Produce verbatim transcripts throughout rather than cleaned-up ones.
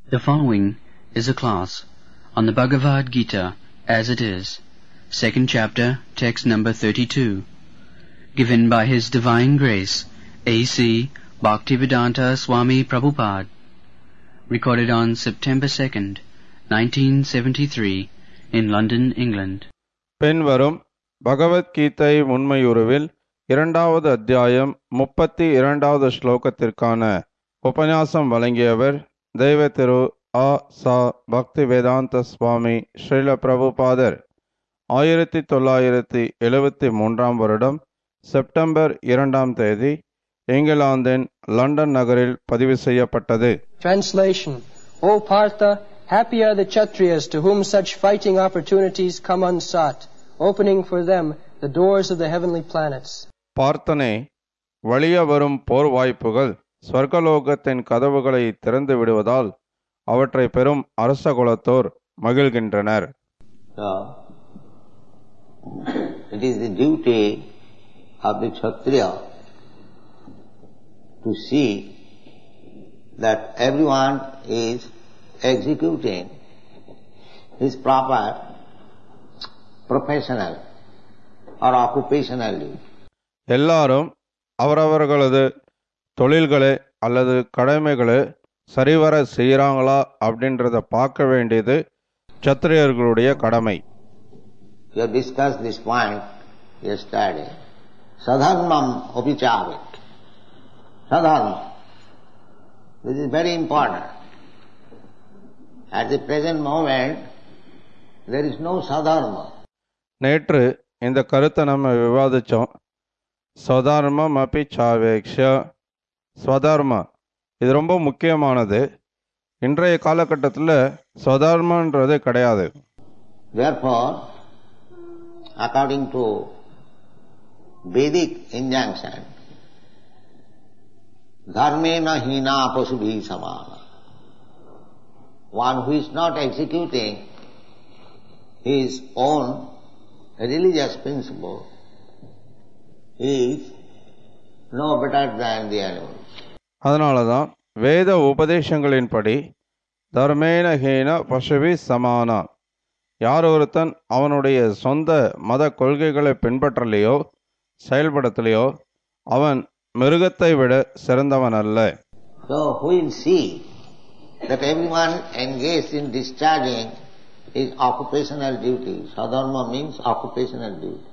The following is a class on the Bhagavad Gita as it is, second chapter, text number thirty-two, given by His Divine Grace, A C Bhaktivedanta Swami Prabhupada, recorded on September second, nineteen seventy-three, in London, England. பின்வரும் பகவத் கீதை உண்மையுருவில் இரண்டாவது அத்தியாயம் முப்பத்தி இரண்டாவது ஸ்லோகத்திற்கான உபன்யாசம் வழங்கியவர் தெய்வ திரு ஆ சா பக்திவேதாந்த சுவாமி ஸ்ரீல பிரபுபாதர். ஆயிரத்தி தொள்ளாயிரத்தி எழுபத்தி மூன்றாம் வருடம் செப்டம்பர் இரண்டாம் தேதி இங்கிலாந்தின் லண்டன் நகரில் பதிவு செய்யப்பட்டது. Translation. O Partha, happy are the Kshatriyas to whom such fighting opportunities come unsought, opening for them the doors of the heavenly planets. பார்த்தனே, வழிய வரும் போர் வாய்ப்புகள் ஸ்வர்கலோகத்தின் கதவுகளை திறந்து விடுவதால் அவற்றை பெறும் அரச குலத்தோர் மகிழ்கின்றனர். So, it is the duty of the Kshatriya to see that everyone is executing his proper professional or occupational duty. எல்லாரும் அவரவர்களது தொழில்களை அல்லது கடமைகளை சரிவர செய்கிறாங்களா அப்படின்றத பார்க்க வேண்டியது சத்திரியர்களுடைய கடமை. We have discussed this point yesterday. Sadharmam opichavit. Sadharma. This is very important. At the present moment, there is no sadharma. நேற்று இந்த கருத்தை நம்ம விவாதித்தோம். ஸ்வதர்மம் அப்பி சாவேக்ஷ. ஸ்வதர்மா இது ரொம்ப முக்கியமானது. இன்றைய காலகட்டத்தில் ஸ்வதர்மன்றது கிடையாது. Therefore, according to Vedic injunction, dharmena hina pasubhi samana. One who is not executing his own religious principle is no better than the animals. அதனால தான் வேத உபதேசங்களின்படி தர்மேனஹீன பசுவி சமானா, யார் ஒருத்தன் அவனுடைய சொந்த மத கொள்கைகளை பின்பற்றலையோ செயல்படுத்தலையோ அவன் மிருகத்தை விட சிறந்தவன் அல்ல. So who will see that everyone engaged in discharging his occupational duty. Sadharma means occupational duty.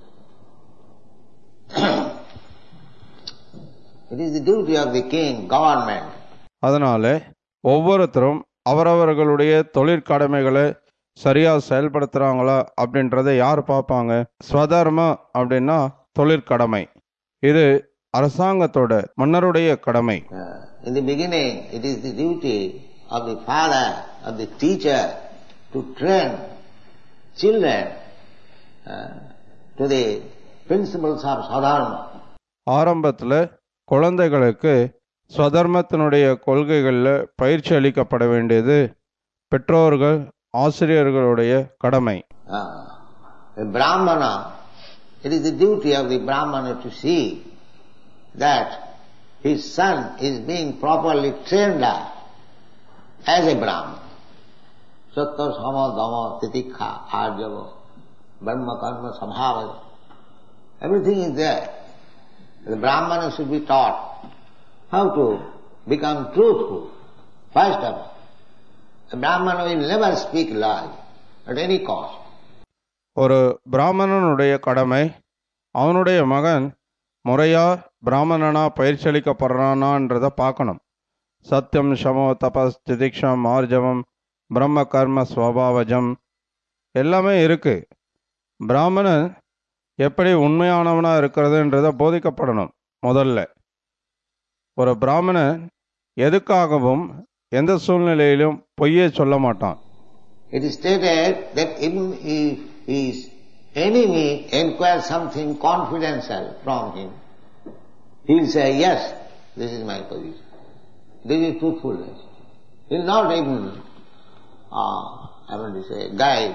It is the duty of the king, government. அதனால ஒவ்வொருத்தரும் அவரவர்களுடைய தொழிற்கடமைகளை சரியா செயல்படுத்துறாங்களா அப்படின்றத யார் பார்ப்பாங்க? ஸ்வதர்மா அப்படின்னா தொழிற்கடமை. இது அரசாங்கத்தோட மன்னருடைய கடமை. In the beginning, it is the duty of the father, of the teacher to train children uh, to the principles of sadharma. ஆரம்பத்தில் குழந்தைகளுக்கு ஸ்வதர்மத்தினுடைய கொள்கைகளில் பயிற்சி அளிக்கப்பட வேண்டியது பெற்றோர்கள் ஆசிரியர்களுடைய கடமை. A Brahmana, it is the duty of the Brahmana to see that his son is being properly trained up as a Brahman. Sattva, sama, dhamma, titikha, arjava, brahma, karma, samhava. Everything is there. The Brahmana should be taught how to become truthful. First of all, a Brahmana will never speak lies at any cost. ஒரு பிராமணனுடைய கடமை அவனுடைய மகன் முறையா பிராமணனா பயிற்சி அளிக்கப்படுறானான்றதை பார்க்கணும். சத்தியம், சமோ, தபஸ், திதிக்ஷம், ஆர்ஜவம், பிரம்ம கர்ம ஸ்வபாவஜம் எல்லாமே இருக்கு. பிராமணன் எப்படி உண்மையானவனா இருக்கிறதுன்றத போதிக்கப்படணும். முதல்ல ஒரு பிராமணன் எதுக்காகவும் எந்த சூழ்நிலையிலும் பொய்யே சொல்ல மாட்டான். It is stated that even if his enemy inquires something confidential from him, he will say, yes, this is my position. This is truthfulness. He will not even, uh, I want to say, guide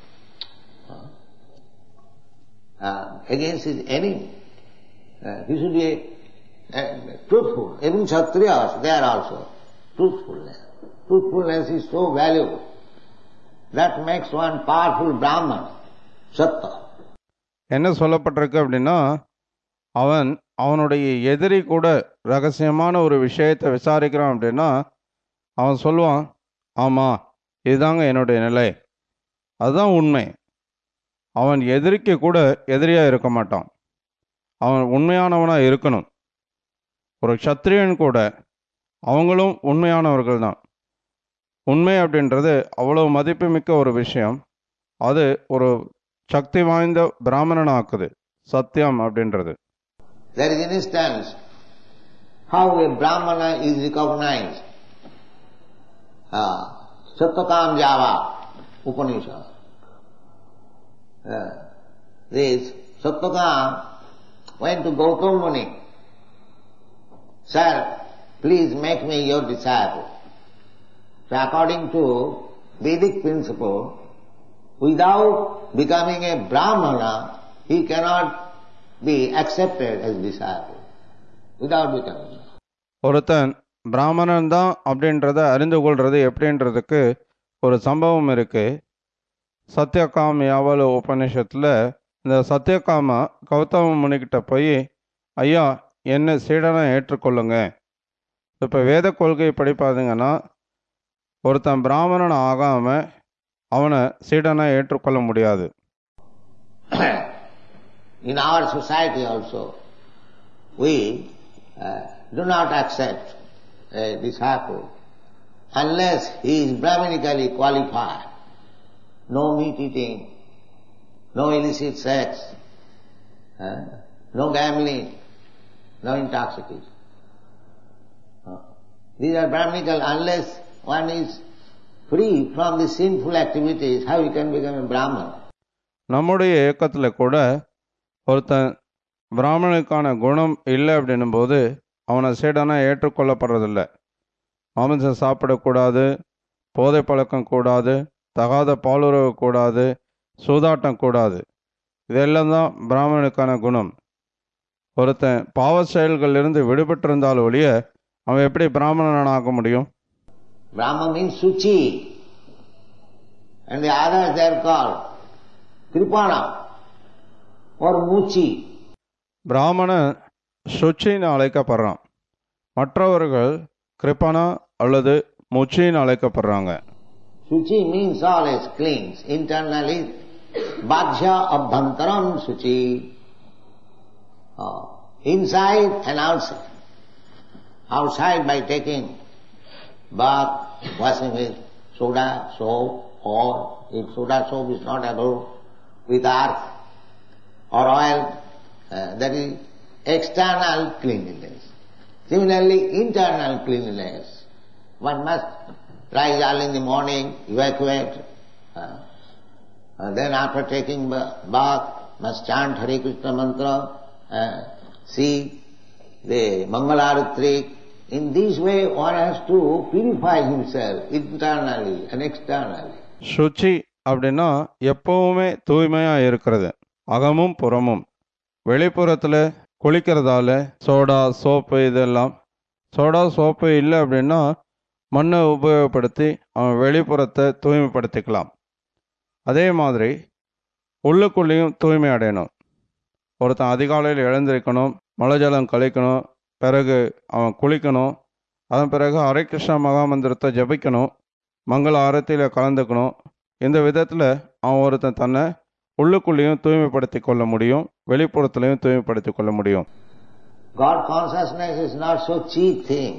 uh, against his enemy. Uh, he should be uh, truthful. Even Kshatriyas, they are also truthfulness. truthfulness is so valuable. That makes one powerful Brahman, Satta. என்ன சொல்லப்பட்டிருக்கு அப்படின்னா, அவன் அவனுடைய எதிரி கூட ரகசியமான ஒரு விஷயத்தை விசாரிக்கிறான் அப்படின்னா அவன் சொல்லுவான், ஆமாம் இதுதாங்க என்னுடைய நிலை, அதுதான் உண்மை. அவன் எதிரிக்கு கூட எதிரியாக இருக்க மாட்டான், அவன் உண்மையானவனாக இருக்கணும். ஒரு க்ஷத்ரியன் கூட அவங்களும் உண்மையானவர்கள் தான். உண்மை அப்படின்றது அவ்வளோ மதிப்புமிக்க ஒரு விஷயம். அது ஒரு சக்தி வாய்ந்த பிராமணன் ஆக்குது, சத்தியம் அப்படின்றது. There is an instance how a Brahmana is recognized. Uh, Sattakam Java Upanishad. Uh, this Sattakam went to Gautam Muni. Sir, please make me your disciple. So according to Vedic principle, without becoming a Brahmana, he cannot be accepted as disciple. Without becoming. ஒருத்தன் பிராமணன் தான் அப்படின்றத அறிந்து கொள்வது எப்படின்றதுக்கு ஒரு சம்பவம் இருக்கு. சத்யகாம யாவல உபநிஷத்தில் இந்த சத்யகாமா கௌதம முனிக்கிட்ட போய், ஐயா என்ன சீடனை ஏற்றுக்கொள்ளுங்க. இப்போ வேத கொள்கையை படிப்பாதுங்கன்னா ஒருத்தன் பிராமணன் ஆகாமல் அவனை சீடனை ஏற்றுக்கொள்ள முடியாது. In our society also, we uh, do not accept a disciple unless he is Brahmanically qualified. No meat eating, no illicit sex, uh, no gambling, no intoxication. Uh, these are Brahmanical. Unless one is free from the sinful activities, how he can become a Brahman? நம்முடைய இயக்கத்தில் கூட ஒருத்தன் பிராமணனுக்கான குணம் இல்லை அப்படின்னும் போது அவனை சீடனா ஏற்றுக்கொள்ளப்படுறதில்லை. மாமிசம் சாப்பிடக்கூடாது, போதை பழக்கம் கூடாது, தகாத பாலுறவு கூடாது, சூதாட்டம் கூடாது. இதெல்லாம் தான் பிராமணனுக்கான குணம். ஒருத்தன் பாவ செயல்களிலிருந்து விடுபட்டிருந்தால் ஒழிய அவன் எப்படி பிராமணனாக முடியும்? Brahma means Suchi, and the others they are called Kripana or Muchi. பிராமணன் சுச்சின்னு அழைக்கப்படுறான், மற்றவர்கள் கிருப்பனா அல்லது முச்சின்னு அழைக்கப்படுறாங்க. Suchi means always cleans, internally bhajya abhantaram suchi, uh, inside and outside. Outside by taking bath, washing with soda, soap, or if soda soap is not able, with earth or oil, uh, that is external cleanliness. Similarly, internal cleanliness. One must rise early in the morning, evacuate, uh, and then after taking bath, must chant Hare Krishna mantra, uh, see the Mangalarutri. In this way one has to purify himself internally and externally. Suchi அப்படின்னா எப்பவுமே தூய்மையாக இருக்கிறது, அகமும் புறமும். வெளிப்புறத்தில் குளிக்கிறதால soda soap இதெல்லாம், soda soap இல்லை அப்படின்னா மண்ணை உபயோகப்படுத்தி அவன் வெளிப்புறத்தை தூய்மைப்படுத்திக்கலாம். அதே மாதிரி உள்ளுக்குள்ளேயும் தூய்மை அடையணும். ஒருத்தன் அதிகாலையில் எழுந்திருக்கணும், மழை ஜலம் கழிக்கணும், பிறகு அவன் குளிக்கணும், அதன் பிறகு ஹரே கிருஷ்ணா மகாமந்திரத்தை ஜபிக்கணும், மங்கள ஆரத்தியில் கலந்துக்கணும். இந்த விதத்தில் அவன் ஒருத்தன் தன்னை உள்ளுக்குள்ளேயும் தூய்மைப்படுத்தி கொள்ள முடியும், வெளிப்புறத்திலையும் தூய்மைப்படுத்தி கொள்ள முடியும். God consciousness is not so cheap thing.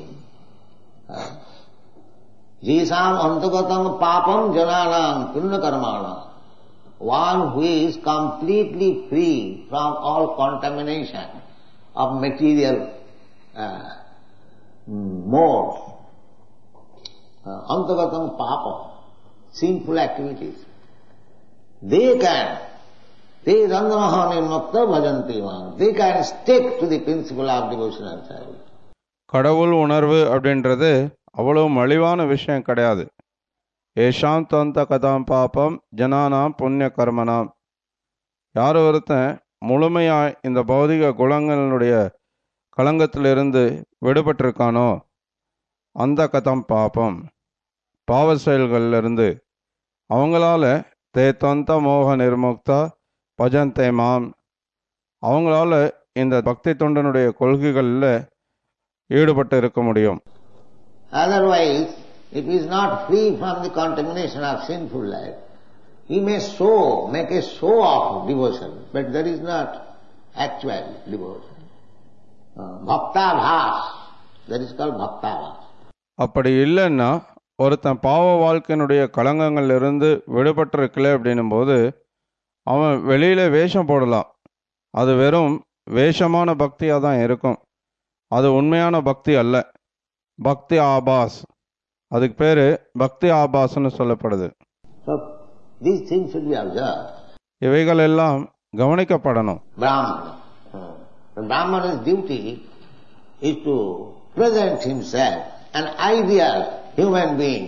Jisam antagatam papam jananam punna karmanam. One who is completely free from all contamination of material uh, modes, uh, antagatam papam, sinful activities, they can, they randamaha nirmakta bhajanti man, they can stick to the principle of devotional service. கடவுள் உணர்வு அப்படின்றது அவ்வளவு மலிவான விஷயம் கிடையாது. ஏஷாம் தந்த கதாம் பாப்பம் ஜனானாம் புண்ணிய கர்மனாம். யார் ஒருத்தன் முழுமையாய் இந்த பௌதிக குணங்களுடைய களங்கத்திலிருந்து விடுபட்டிருக்கானோ அந்த கதம் பாப்பம், பாவ செயல்களிலிருந்து. அவங்களால தே தொந்த மோக நிர்முக்தா பஜந்தே மாம், அவங்களால இந்த பக்தி தொண்டனுடைய கொள்கைகளில் ஈடுபட்டு இருக்க முடியும். Otherwise, if he is not free from the contamination of sinful life, he may show, make a show of devotion, but that is not actual devotion. Uh, bhakta bhas, that is called bhakta bhas. அப்படி இல்லைன்னா ஒருத்தன் பாவ வாழ்க்கையினுடைய களங்கங்களிலிருந்து விடுபட்டிருக்கல அப்படின்னும் போது அவன் வெளியில வேஷம் போடலாம். அது வெறும் வேஷமான பக்தியாக தான் இருக்கும். அது உண்மையான பக்தி அல்ல. பக்தி ஆபாஸ், அதுக்கு பேரு பக்தி ஆபாஸ்ன்னு சொல்லப்படுது. So these things should be observed. இவைகள் எல்லாம் கவனிக்கப்படணும். Brahmana. The Brahmana's duty is to present himself an ideal human being.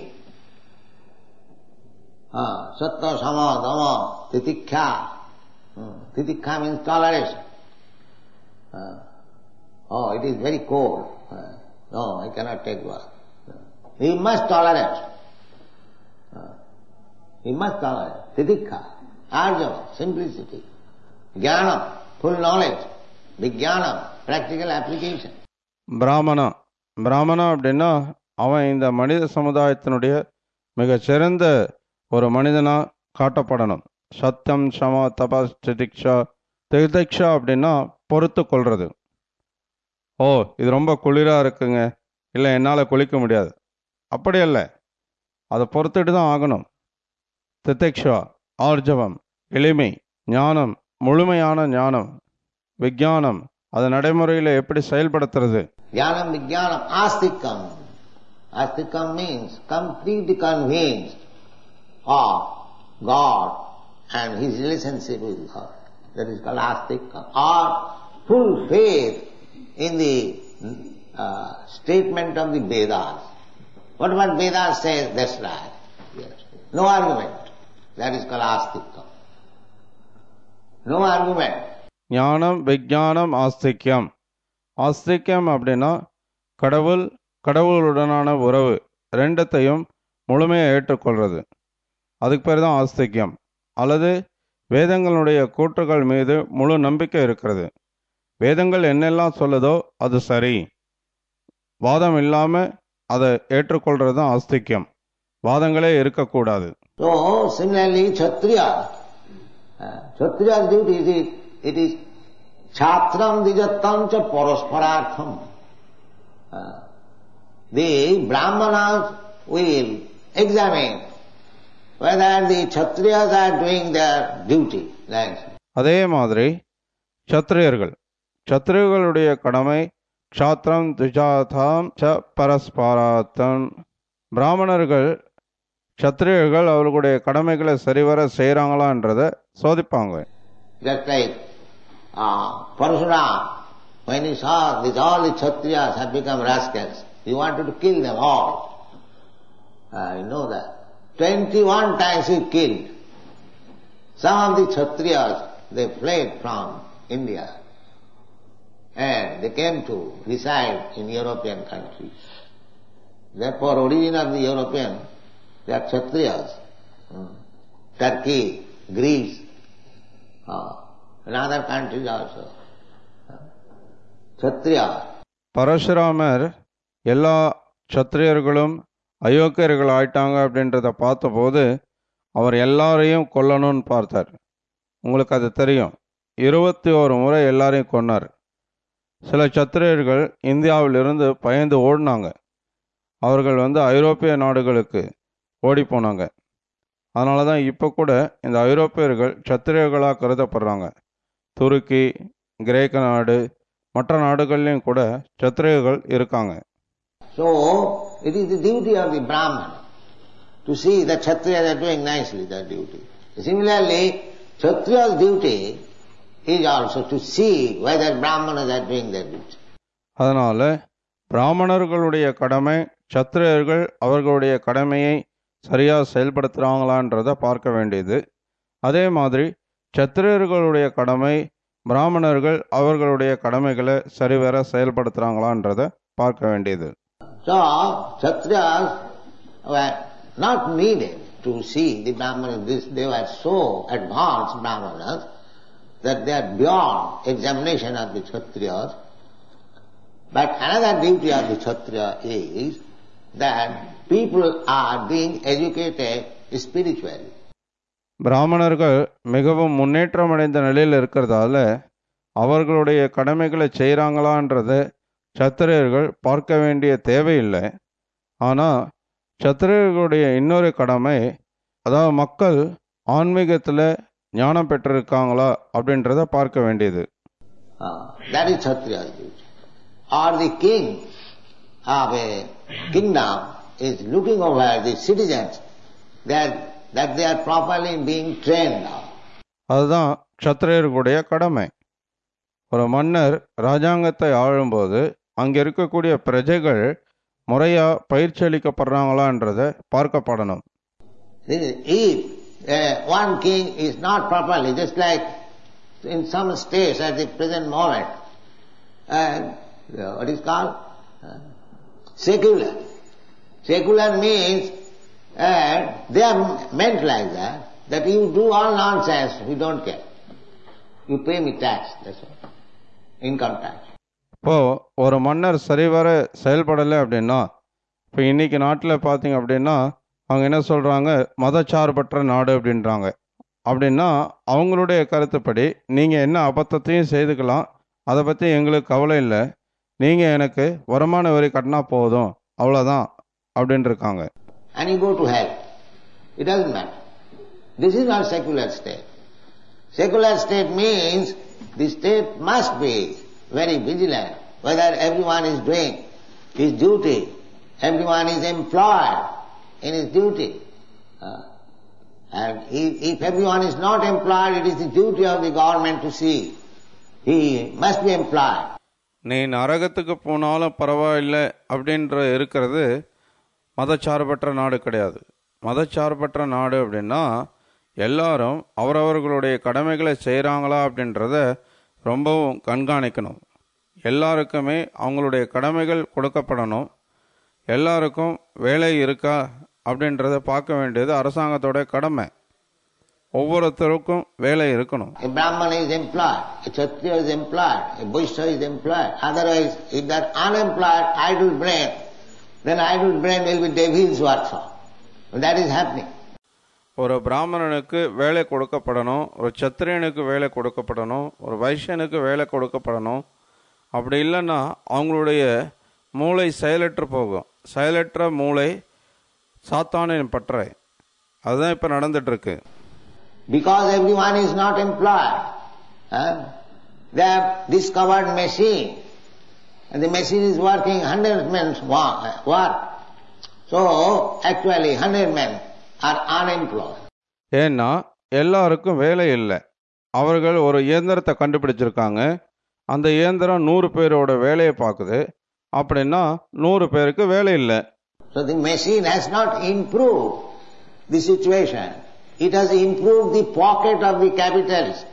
Uh, Sattva, Sama, Dhamma, Titikha. Uh, titikha means toleration. Uh, oh, it is very cold. Uh, no, I cannot take bath. Uh, he must tolerate. Uh, he must tolerate. Titikha, arjava, simplicity, jnanam, full knowledge, vijnanam, practical application. பிராமணா பிராமணா அப்படின்னா அவன் இந்த மனித சமுதாயத்தினுடைய மிகச்சிறந்த ஒரு மனிதனா காட்டப்படணும். சத்தியம், சமா, தபஸ், திதிக்ஷா. திதிக்ஷா அப்படின்னா பொறுத்து கொள்றது. ஓ, இது ரொம்ப குளிராக இருக்குங்க, இல்லை என்னால் குளிக்க முடியாது, அப்படி அல்ல, அதை பொறுத்துட்டு தான் ஆகணும். திதிக்ஷா ஆர்ஜவம், எளிமை, ஞானம், முழுமையான ஞானம், விஞ்ஞானம், அது நடைமுறையில் எப்படி செயல்படுத்துறது. Jnanam vijnanam astikam. Astikam means completely convinced of God and his relationship with God. That is called astikam. Or full faith in the uh, statement of the Vedas. Whatever Vedas says, that's right. Yes. No argument. That is called astikam. No argument. ஞானம், விஞ்ஞானம், ஆஸ்திக்யம். ஆஸ்திக்யம் அப்படின்னா கடவுள், கடவுளுடனான உறவு ரெண்டத்தையும் முழுமையாக ஏற்றுக்கொள்வது. அதுக்கு பேர் தான் ஆஸ்திக்யம். அல்லது வேதங்களுடைய கூற்றுகள் மீது முழு நம்பிக்கை இருக்கிறது. வேதங்கள் என்னெல்லாம் சொல்லுதோ அது சரி, வாதம் இல்லாமல் அதை ஏற்றுக்கொள்கிறது தான் ஆஸ்திக்யம். வாதங்களே இருக்கக்கூடாது. So, similarly, Kshatriya. Uh, Kshatriya's duty is it, it is Chhatram dijattam cha parasparartham. Uh, the Brahmanas will examine whether the Kshatriyas are doing their duty. அதே மாதிரி க்ஷத்ரியர்கள், க்ஷத்ரியர்களுடைய கடமை க்ஷாத்திரம் துஜாதாம் ச பரஸ்பராத்தம். பிராமணர்கள், க்ஷத்ரியர்கள் அவர்களுடைய கடமைகளை சரிவர செய்கிறாங்களான்றதை சோதிப்பாங்க. Just like uh, Parashurama, when he saw that all the Kshatriyas have become rascals, he wanted to kill them all. Uh, you know that. twenty-one times he killed. Some of the Kshatriyas, they fled from India and they came to reside in European countries. Therefore, origin of the European, they are Kshatriyas. Hmm. Turkey, Greece, uh, and other countries also. Kshatriya. Parasuramar எல்லா க்ஷத்ரியர்களும் அயோக்கியர்கள் ஆயிட்டாங்க அப்படின்றத பார்த்தபோது அவர் எல்லாரையும் கொல்லணும்னு பார்த்தார். உங்களுக்கு அது தெரியும். இருபத்தி ஓரு முறை எல்லாரையும் கொன்னார். சில க்ஷத்ரியர்கள் இந்தியாவிலிருந்து பயந்து ஓடினாங்க. அவர்கள் வந்து ஐரோப்பிய நாடுகளுக்கு ஓடி போனாங்க. அதனால தான் இப்போ கூட இந்த ஐரோப்பியர்கள் க்ஷத்ரியர்களாக கருதப்படுறாங்க. துருக்கி, கிரேக்க நாடு, மற்ற நாடுகள்லையும் கூட க்ஷத்ரியர்கள் இருக்காங்க. So, it is the duty of the Brahman to see that Kshatriyas are doing nicely their duty. Similarly, Kshatriya's duty is also to see whether Brahmanas are doing their duty. அதனால பிராமணர்களுடைய கடமை க்ஷத்ரியர்கள் அவர்களுடைய கடமையை சரியாக செயல்படுத்துகிறாங்களான்றதை பார்க்க வேண்டியது. அதே மாதிரி க்ஷத்ரியர்களுடைய கடமை பிராமணர்கள் அவர்களுடைய கடமைகளை சரிவர செயல்படுத்துகிறாங்களான்றதை பார்க்க வேண்டியது. So, Kshatriyas were not needed to see the Brahmanas. This, they were so advanced Brahmanas that they are beyond examination of the Kshatriyas. But another duty of the Kshatriya is that people are being educated spiritually. பிராமணர்கள் மிகவும் முன்னேற்றம் அடைந்த நிலையில் இருக்கிறதால அவர்களுடைய கடமைகளை செய்கிறாங்களான்றதை சத்திரியர்கள் பார்க்க வேண்டிய தேவையில்லை. ஆனால் சத்திரியர்களுடைய இன்னொரு கடமை, அதாவது மக்கள் ஆன்மீகத்தில் ஞானம் பெற்றிருக்காங்களா அப்படின்றத பார்க்க வேண்டியது. That is Kshatriya's duty. Or the king of a kingdom is looking over the citizens that, that they are properly being trained now. அதுதான் க்ஷத்திரியர்களுடைய கடமை. ஒரு மன்னர் ராஜாங்கத்தை ஆளும்போது அங்கே இருக்கக்கூடிய பிரஜைகள் முறையா பயிற்சி அளிக்கப்படுறாங்களான்றதை பார்க்கப்படணும். If uh, one king is not properly, just like in some states at the present moment, uh, what is called uh, secular. Secular means uh, they are meant like that, that you do all nonsense, we don't care. You pay me tax, that's all. Income tax. இப்போ ஒரு மன்னர் சரிவர செயல்படலை அப்படின்னா, இப்போ இன்னைக்கு நாட்டில் பார்த்தீங்க அப்படின்னா அவங்க என்ன சொல்கிறாங்க, மதச்சார்பற்ற நாடு அப்படின்றாங்க. அப்படின்னா அவங்களுடைய கருத்துப்படி நீங்கள் என்ன அபத்தத்தையும் செய்துக்கலாம், அதை பற்றி எங்களுக்கு கவலை இல்லை, நீங்கள் எனக்கு வருமான வரி கட்டினா போதும், அவ்வளோதான் அப்படின்னு இருக்காங்க. And you go to hell. It doesn't matter. This is not secular state. Secular state means the state must be very vigilant whether everyone is doing his duty, everyone is employed in his duty. Uh, and if, if everyone is not employed, it is the duty of the government to see. He must be employed. நீ நரகத்துக்கு போனாலும் பரவாயில்லை அப்படின்ற இருக்கிறது மதச்சார்பற்ற நாடு கிடையாது. மதச்சார்பற்ற நாடு அப்படின்னா எல்லாரும் அவரவர்களுடைய கடமைகளை செய்கிறாங்களா அப்படின்றத ரொம்பவும் கண்காணிக்கணும். எல்லாருக்குமே அவங்களுடைய கடமைகள் கொடுக்கப்படணும். எல்லாருக்கும் வேலை இருக்கா அப்படின்றத பார்க்க வேண்டியது அரசாங்கத்தோட கடமை. ஒவ்வொருத்தருக்கும் வேலை இருக்கணும். A Brahmana is employed, a Kshatriya is employed, a Vaishya is employed. Otherwise, if that unemployed idle brain, then idle brain will be devil's workshop. And that is happening. ஒரு பிராமணனுக்கு வேலை கொடுக்கப்படணும், ஒரு சத்திரியனுக்கு வேலை கொடுக்கப்படணும், ஒரு வைஷ்யனுக்கு வேலை கொடுக்கப்படணும். அப்படி இல்லைன்னா அவங்களுடைய மூளை செயலற்று போகும். செயலற்ற மூளை சாத்தானின் பற்றை. அதுதான் இப்போ நடந்துட்டு இருக்கு. Because everyone is not employed, huh? They have discovered machine, and the machine is working hundred men's work. So actually hundred men are unemployed. ஏன்னா எல்லாருக்கும் வேலை இல்லை. அவர்கள் ஒரு இயந்திரத்தை கண்டுபிடிச்சிருக்காங்க. அந்த இயந்திரம் நூறு பேரோட வேலையை பார்க்குது. அப்படின்னா நூறு பேருக்கு வேலை இல்லை. So the machine has not improved the situation. It has improved the pocket of the capitalist,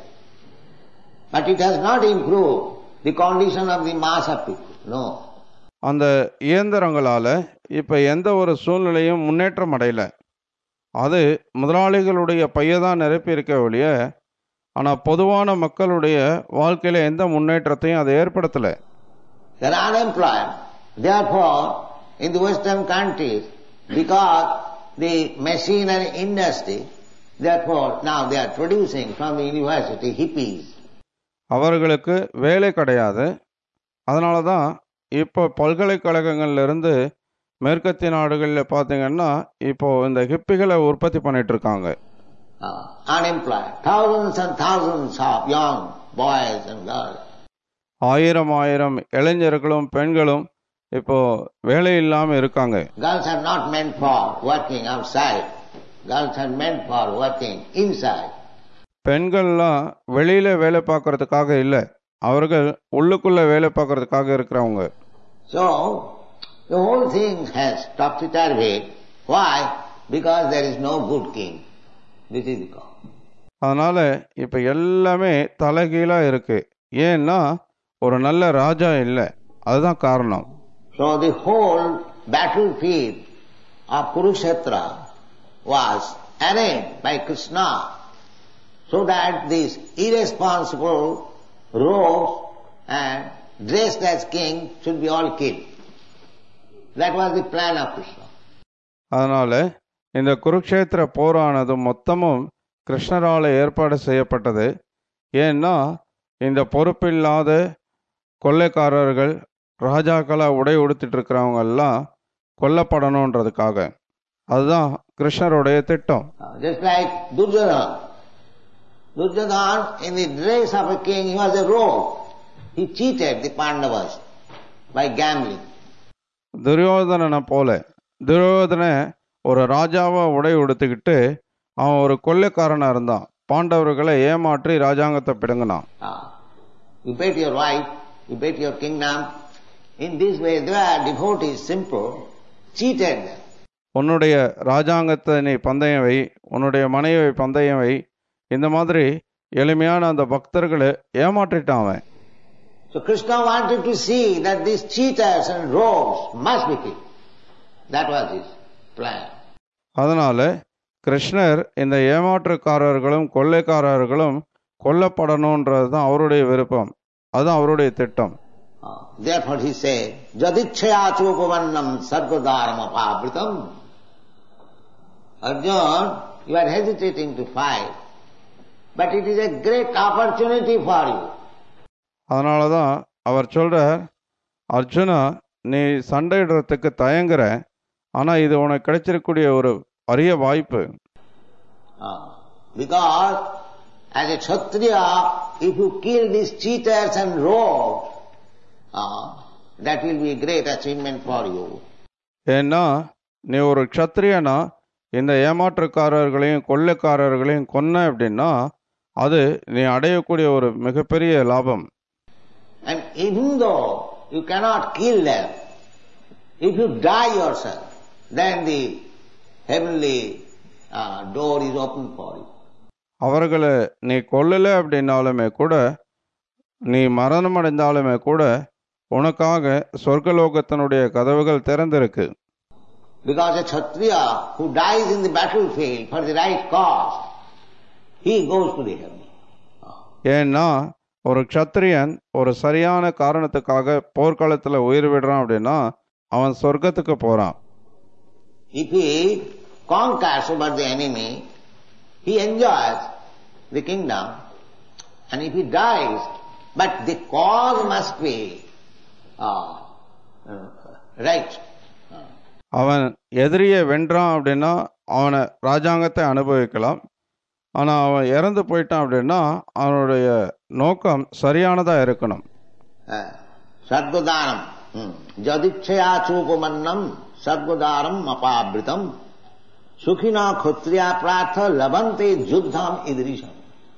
but it has not improved the condition of the mass of people. No. அந்த இயந்திரங்களால இப்ப எந்த ஒரு சூழ்நிலையும் முன்னேற்றம் அடையல. அது முதலாளிகளுடைய பையதான் நிரப்பி இருக்க ஒழிய, ஆனா பொதுவான மக்களுடைய வாழ்க்கையில எந்த முன்னேற்றத்தையும் அது ஏற்படுத்தல. They are unemployed. Therefore, in the Western countries, because the machinery industry, therefore now they are producing from the university hippies. அவர்களுக்கு வேலை கிடையாது. அதனால தான் இப்போ பல்கலைக்கழகங்கள்ல இருந்து மேற்கத்திய நாடுகளில் பார்த்தீங்கன்னா இப்போ இந்த ஹிப்பிகளை உற்பத்தி பண்ணிட்டு இருக்காங்க. Uh, unemployed. Thousands and thousands of young boys and girls. ஆயிரம் ஆயிரம் இளைஞர்களும் பெண்களும் இப்போ வேலை இல்லாம இருக்காங்க. Girls are not meant for working outside. Girls are meant for working inside. பெண்கள்லாம் வெளியில வேலை பார்க்கறதுக்காக இல்ல, அவர்கள் உள்ளுக்குள்ள வேலை பார்க்கறதுக்காக இருக்கிறவங்க. So the whole thing has topsy-turvy. Why? Because there is no good king. This is the cause. அதனால இப்ப எல்லாமே தலைகீழா இருக்கு. ஏன்னா ஒரு நல்ல ராஜா இல்லை, அதுதான் காரணம். So the whole battlefield of Kurukshetra was arranged by Krishna so that these irresponsible rogues and dressed as king should be all killed. That was the plan of Krishna. அதனால இந்த குருக்ஷேத்திர போரானது மொத்தமும் கிருஷ்ணரால் ஏற்பாடு செய்யப்பட்டது. ஏன்னா இந்த பொறுப்பில்லாத கொள்ளைக்காரர்கள் ராஜாக்களை உடை உடுத்திட்டு இருக்கிறவங்க எல்லாம் கொல்லப்படணுன்றதுக்காக. அதுதான் கிருஷ்ணருடைய திட்டம். Just like Duryodhana. Duryodhana, in the dress of a king, he was a rogue. He cheated the Pandavas by gambling. துரியோதனனை போல துரியோதன ஒரு ராஜாவா உடை உடுத்துக்கிட்டு அவன் ஒரு கொள்ளைக்காரனா இருந்தான். பாண்டவர்களை ஏமாற்றி ராஜாங்கத்தை பிடுங்கினான். You bet your wife, you bet your kingdom. In this way, their devotees, simple, cheated them. உன்னுடைய ராஜாங்கத்தை நீ பந்தயம் வை, உன்னுடைய மனைவி பந்தயம் வை, இந்த மாதிரி எளிமையான அந்த பக்தர்களை ஏமாற்றிட்டான் அவன். So Krishna wanted to see that these cheaters and rogues must be killed. That was his plan. அதனால கிருஷ்ணர் இந்த ஏமாற்றுக்காரர்களும் கொள்ளைக்காரர்களும் கொல்லப்படணுன்றது தான் அவருடைய விருப்பம். அதுதான் அவருடைய திட்டம். Therefore he said, Jadichaya chopavannam sargodaram apabritam. Arjun, you are hesitating to fight, but it is a great opportunity for you. அதனால தான் அவர் சொல்றார், அர்ஜுனா நீ சண்டையிடுறதுக்கு தயங்குற, ஆனா இது உனக்கு கிடைச்சிருக்கக்கூடிய ஒரு அரிய வாய்ப்பு. Because as a Kshatriya, if you kill these cheaters and rogues, uh, that will be a great achievement for you. ஏன்னா நீ ஒரு க்ஷத்ரியனா இந்த ஏமாற்றுக்காரர்களையும் கொள்ளைக்காரர்களையும் கொன்ன அப்படின்னா அது நீ அடையக்கூடிய ஒரு மிகப்பெரிய லாபம். And even though you cannot kill them, if you die yourself, then the heavenly uh, door is open for you. அவர்களை நீ கொல்லல அப்படின்னாலுமே கூட, நீ மரணம் அடைந்தாலுமே கூட உனக்காக சொர்க்கலோகத்தினுடைய கதவுகள் திறந்திருக்கு. Because a Kshatriya who dies in the battlefield for the right cause, he goes to the heaven. ஏன்னா ஒரு க்ஷத்ரியன் ஒரு சரியான காரணத்துக்காக போர்க்களத்துல உயிர் விடுறான் அப்படின்னா அவன் சொர்க்கத்துக்கு போறான். If he conquers over the enemy, he enjoys the kingdom, and if he dies, but the cause must be uh, uh, right. அவன் எதிரியை வென்றான் அப்படின்னா அவனை ராஜாங்கத்தை அனுபவிக்கலாம். ஆனா அவன் இறந்து போயிட்டான் அப்படின்னா அவனுடைய நோக்கம் சரியானதா இருக்கணும். சர்வதானம் ஜதிக்ஷயா சூபமன்னம் சர்வதானம் அபாபிருதம் சுகினா க்ஷத்ரியா பிரார்த்த லபந்தே யுத்தம் இதரிஷம்.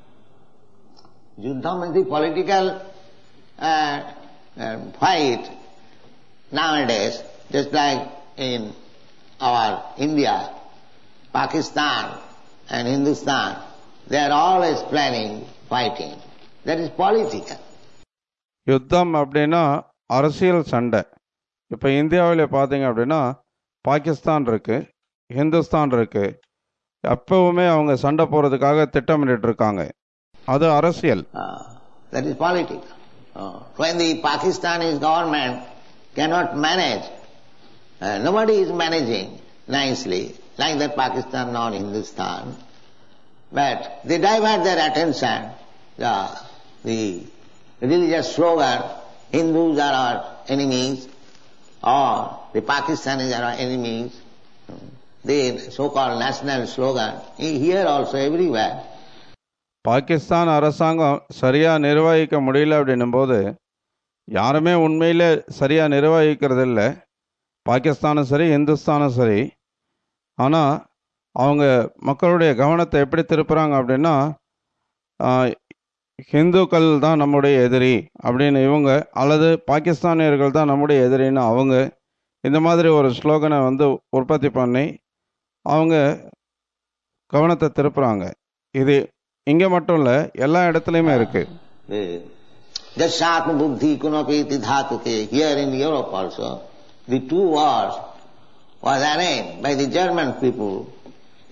Yuddham is the political uh, uh, fight nowadays, just like in our India, Pakistan and Hindustan, they are always planning fighting. That is political. யுத்தம் அப்படின்னா அரசியல் சண்டை. இப்போ இந்தியாவில் பார்த்தீங்க அப்படின்னா பாகிஸ்தான் இருக்கு, ஹிந்துஸ்தான் இருக்கு. எப்பவுமே அவங்க சண்டை போறதுக்காக திட்டமிட்டு இருக்காங்க. அது அரசியல். Uh, that is political. Uh, when the Pakistani government cannot manage, uh, nobody is managing nicely, like that Pakistan or Hindustan, but they divert their attention, uh, the religious slogan, Hindus are our enemies, or the Pakistanis are our enemies, the so-called national slogan, here also everywhere. Pakistan அரசாங்கம் சரியா நிர்வகிக்க முடியல அப்படின்னும் போது யாருமே உண்மையில சரியா நிர்வகிக்கிறது இல்லை. பாகிஸ்தானும் சரி, இந்துஸ்தானும் சரி. ஆனால் அவங்க மக்களுடைய கவனத்தை எப்படி திருப்புறாங்க அப்படின்னா ஹிந்துக்கள் தான் நம்முடைய எதிரி அப்படின்னு இவங்க, அல்லது பாகிஸ்தானியர்கள் தான் நம்முடைய எதிரின்னு அவங்க, இந்த மாதிரி ஒரு ஸ்லோகனை வந்து உற்பத்தி பண்ணி அவங்க கவனத்தை திருப்புறாங்க. இது இங்க மட்டும் இல்ல, எல்லா இடத்துலயுமே இருக்கு. Jashatma buddhi kunapeti dhatuke. Here in Europe also, the two words was arranged by the German people.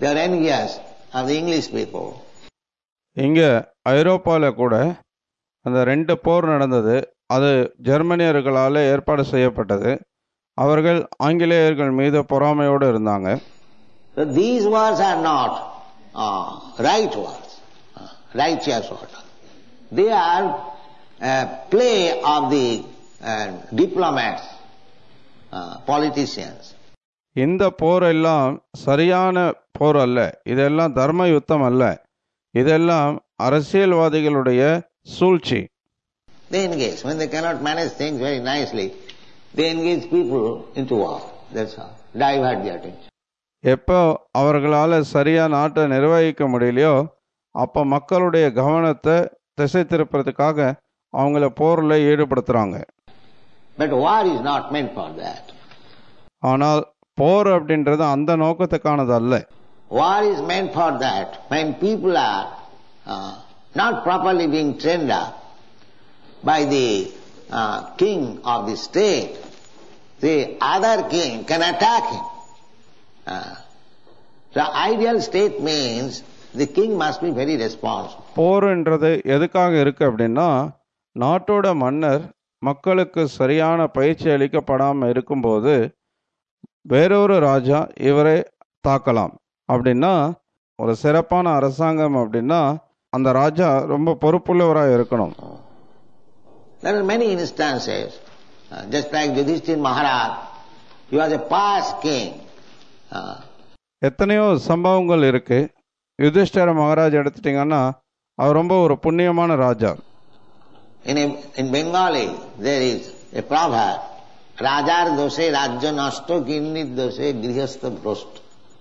they are envious of the English people. இங்கே ஐரோப்பாவில் கூட அந்த ரெண்டு போர் நடந்தது. அது ஜெர்மனியர்களால் ஏற்பாடு செய்யப்பட்டது. அவர்கள் ஆங்கிலேயர்கள் மீது பொறாமையோடு இருந்தாங்க. So these wars are not uh, right wars, uh, righteous wars. They are uh, play of the uh, diplomats, uh, politicians. இந்த போர் எல்லாம் சரியான போர் அல்ல. இதெல்லாம் தர்ம யுத்தம் அல்ல. இதெல்லாம் அரசியல்வாதிகளுடைய சூழ்ச்சி. They engage. When they cannot manage things very nicely, they engage people into war. That's all. Divert their attention. எப்போ அவர்களால் சரியாக நாட்டை நிர்வகிக்க முடியலையோ அப்போ மக்களுடைய கவனத்தை திசை திருப்பறதுக்காக அவங்கள போரில் ஈடுபடுத்துகிறாங்க. But war is not meant for that. ஆனால் போர் அப்படின்றது அந்த நோக்கத்துக்கானது அல்ல. War is meant for that when people are uh, not properly being trained up by the uh, king of the state, the other king can attack him. Uh, the ideal state means the king must be very responsible. போர்ன்றது எதுக்காக இருக்கு அப்படின்னா, நாட்டோட மன்னர் மக்களுக்கு சரியான பயிற்சி அளிக்கப்படாமல் இருக்கும்போது வேறொரு ராஜா இவரை தாக்கலாம். அப்படின்னா ஒரு சிறப்பான அரசாங்கம் அப்படின்னா அந்த ராஜா ரொம்ப பொறுப்புள்ளவராக இருக்கணும். There are many instances, uh, just like Yudhishthira Maharaj, he was a past king. Uh, எத்தனையோ சம்பவங்கள் இருக்கு. யுதிஷ்டர மகாராஜ் எடுத்துட்டீங்கன்னா அவர் ரொம்ப ஒரு புண்ணியமான ராஜா. In, a, in Bengali there is a proverb, Rajar doshe rajya nasto kirnit doshe grihastha bhrashta.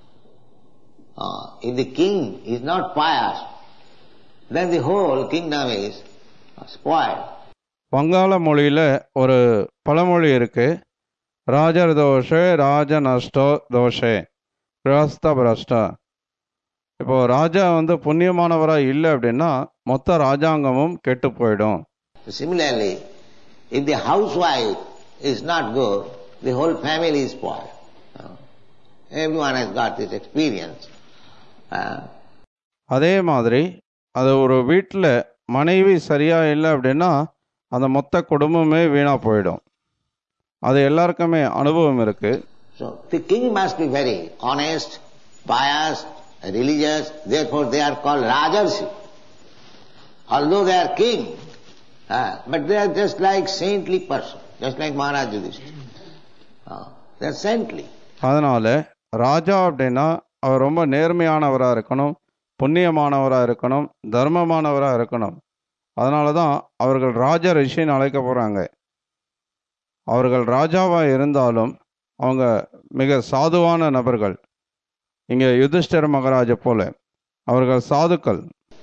Uh, if the king is not pious, then the whole kingdom is spoiled. வங்காள மொழியில் ஒரு பழமொழி இருக்கு, ராஜர் தோஷே ராஜ நஷ்டோ தோஷே கிரஸ்த பிரஷ்டா. இப்போ ராஜா வந்து புண்ணியமானவராக இல்லை அப்படின்னா மொத்த ராஜாங்கமும் கெட்டு போயிடும். Similarly, if the housewife is not good, the whole family is spoiled. Uh, everyone has got this experience. Uh, அதே மாதிரி அது ஒரு வீட்டில் மனைவி சரியா இல்லை அப்படின்னா அந்த மொத்த குடும்பமே வீணா போயிடும். அது எல்லாருக்குமே அனுபவம் இருக்கு. So the king must be very honest, pious, religious. Therefore they are called Rajarsi. Although they are king, uh, but they are just like saintly person, just like Maharaj Yudhishthira. Uh, they are saintly. அதனால ராஜா அப்படின்னா அவர் ரொம்ப நேர்மையானவராக இருக்கணும், புண்ணியமானவராக இருக்கணும், தர்மமானவராக இருக்கணும். அதனால தான் அவர்கள் ராஜ ரிஷின்னு அழைக்க போகிறாங்க. அவர்கள் ராஜாவாக இருந்தாலும் அவங்க மிக சாதுவான நபர்கள். இங்கே யுதிஷ்டர மகாராஜை போல அவர்கள் சாதுக்கள்.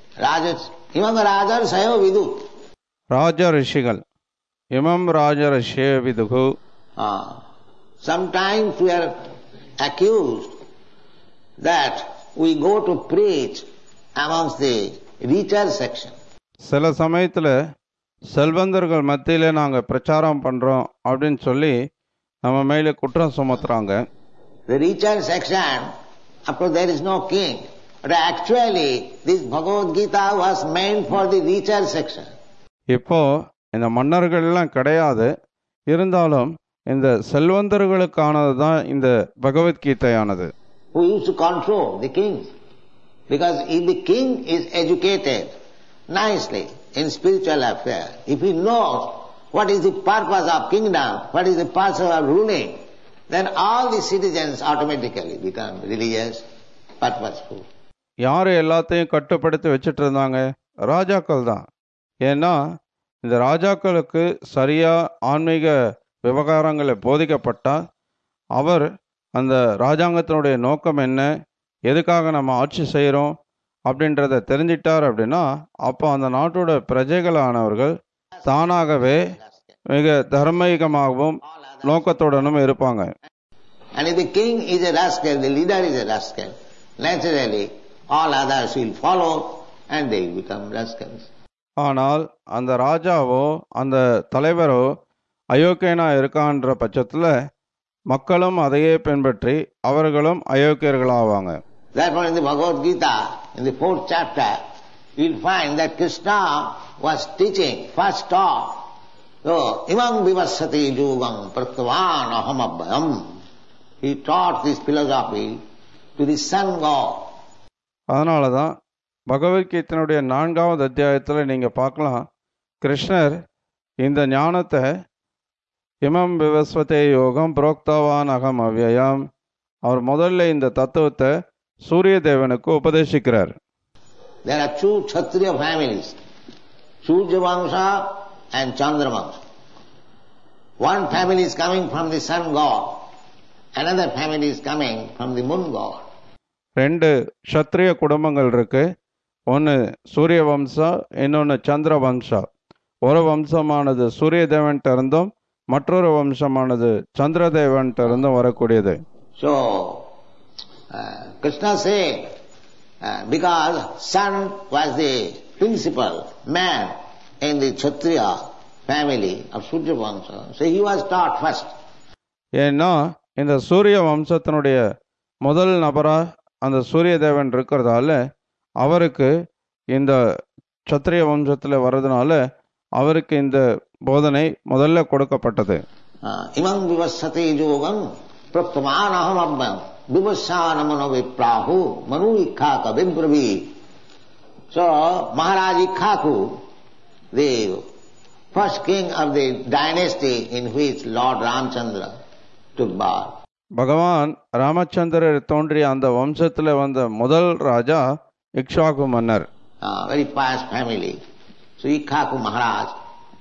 ராஜ ரிஷிகள். இமம் ராஜ ரிஷே விதுகு. Sometimes we are accused that we go to preach amongst the richer section. சில சமயத்தில் செல்வந்தர்கள் மத்தியில் நாங்கள் பிரச்சாரம் பண்ணுறோம் அப்படின்னு சொல்லி நம்ம மேலே குற்றம் சுமத்துறாங்க. The richer section, of course there is no king, but actually this Bhagavad Gita was meant for the richer section. இப்போ இந்த மன்னர்கள்லாம் கிடையாது, இருந்தாலும் இந்த செல்வந்தர்களுக்கானது தான் இந்த பகவத்கீதையானது. Who used to control the kings? Because if the king is educated nicely in spiritual affairs, if he knows what is the purpose of kingdom, what is the purpose of ruling, then all the citizens automatically become religious, purposeful. யார் எல்லாத்தையும் கட்டுப்படுத்தி வச்சுட்டு இருந்தாங்க? ராஜாக்கள் தான். ஏன்னா இந்த ராஜாக்களுக்கு சரியா ஆன்மீக விவகாரங்களை போதிக்கப்பட்டால் அவர் அந்த ராஜாங்கத்தினுடைய நோக்கம் என்ன, எதுக்காக நம்ம ஆட்சி செய்கிறோம் அப்படின்றத தெரிஞ்சிட்டார் அப்படின்னா அப்போ அந்த நாட்டோட பிரஜைகளானவர்கள் தானாகவே மிக தர்மீகமாகவும் நோக்கத்துடனும் இருப்பாங்க. And if the king is a rascal, the leader is a rascal, naturally all others will follow and they become rascals. ஆனால் அந்த ராஜாவோ அந்த தலைவரோ அயோக்கியனா இருக்கான்ற பட்சத்தில் மக்களும் அதையே பின்பற்றி அவர்களும் அயோக்கியர்களாவாங்க. Therefore in the Bhagavad Gita, in the fourth chapter, you'll find that Krishna was teaching first off. So, imam vivassati yugam pratyavan aham abhayam. He taught this philosophy to the sun god. அதனால தான் பகவத்கீதையினுடைய நான்காவது அத்தியாயத்தில் நீங்கள் பார்க்கலாம், கிருஷ்ணர் இந்த ஞானத்தை இமம் விவஸ்வதே யோகம் புரோக்தவான் அகம் அவ்யயம், அவர் முதல்ல இந்த தத்துவத்தை சூரிய தேவனுக்கு உபதேசிக்கிறார். There are two Kshatriya families, Surya Vansha and Chandra Vansha. One family is coming from the sun god, another family is coming from the moon god. ரெண்டு க்ஷத்ரிய குடும்பங்கள் இருக்கு, ஒன்று சூரிய வம்சா, இன்னொன்று சந்திர வம்சா. ஒரு வம்சமானது சூரிய தேவன்கிட்ட இருந்தும் மற்றொரு வம்சமானது சந்திர தேவன்கிட்ட இருந்தும் வரக்கூடியது. So uh, Krishna said, uh, because sun was the principal man in the Kshatriya family of Surya Vansha, so he was taught first. ஏன்னா இந்த சூரிய வம்சத்தினுடைய முதல் நபரா அந்த சூரிய தேவன் இருக்கிறதால அவருக்கு இந்த சத்திரிய வம்சத்தில் வர்றதுனால அவருக்கு இந்த போதனை முதல்ல கொடுக்கப்பட்டது. இமம் விவஸ்ஸதி யோகம் பிரத்மானஹம் அவ்யம் விவஸ்ஸானமனோ விப்ராஹு மனு இக்காக விப்ரவி. So Maharaj Ikkaku, the first king of the dynasty in which Lord Ramchandra took birth. பகவான் ராமச்சந்திரர் தோன்றிய அந்த வம்சத்தில் வந்த முதல் ராஜா இக்ஷ்வாகு மன்னர். Uh, very pious family. So Ikkaku Maharaj,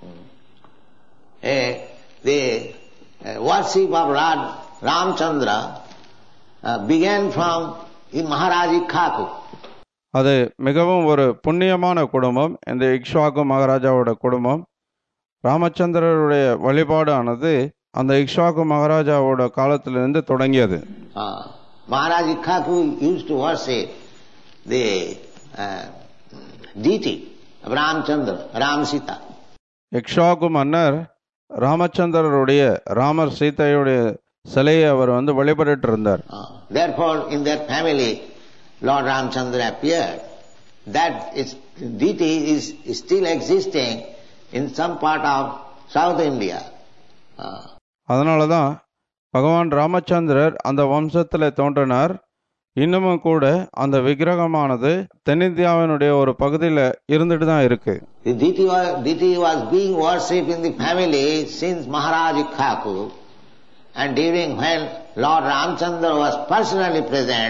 uh, the uh, worship of Rad, Ramchandra uh, began from the Maharaj Ikkaku. அது மிகவும் ஒரு புண்ணியமான குடும்பம். இந்த இக்ஷ்வாகு மகாராஜாவோட குடும்பம். ராமச்சந்திரருடைய வழிபாடு ஆனது அந்த இக்ஷ்வாகு மகாராஜாவோட காலத்திலிருந்து தொடங்கியது. Uh, Maharaj Ikkaku used to worship the uh, deity of Ramchandra, Ram Sita. Ikshvaku மன்னர் ராமச்சந்திரருடைய ராமர் சீதையுடைய சிலையை அவர் வந்து வழிபட்டு இருந்தார். Uh, therefore, in that family, Lord Ramchandra appeared. That is, deity is, is still existing in some part of South India. Uh, அதனால தான் பகவான் ராமச்சந்திரர் அந்த வம்சத்தில் தோன்றினார். இன்னமும் கூட அந்த விக்கிரகமானது தென்னிந்தியாவினுடைய ஒரு பகுதியில் இருந்துட்டு தான் இருக்கு. The deity was, deity was being worshipped in the family since Maharaj Ikkaku, and during when Lord Ramchandra was personally present,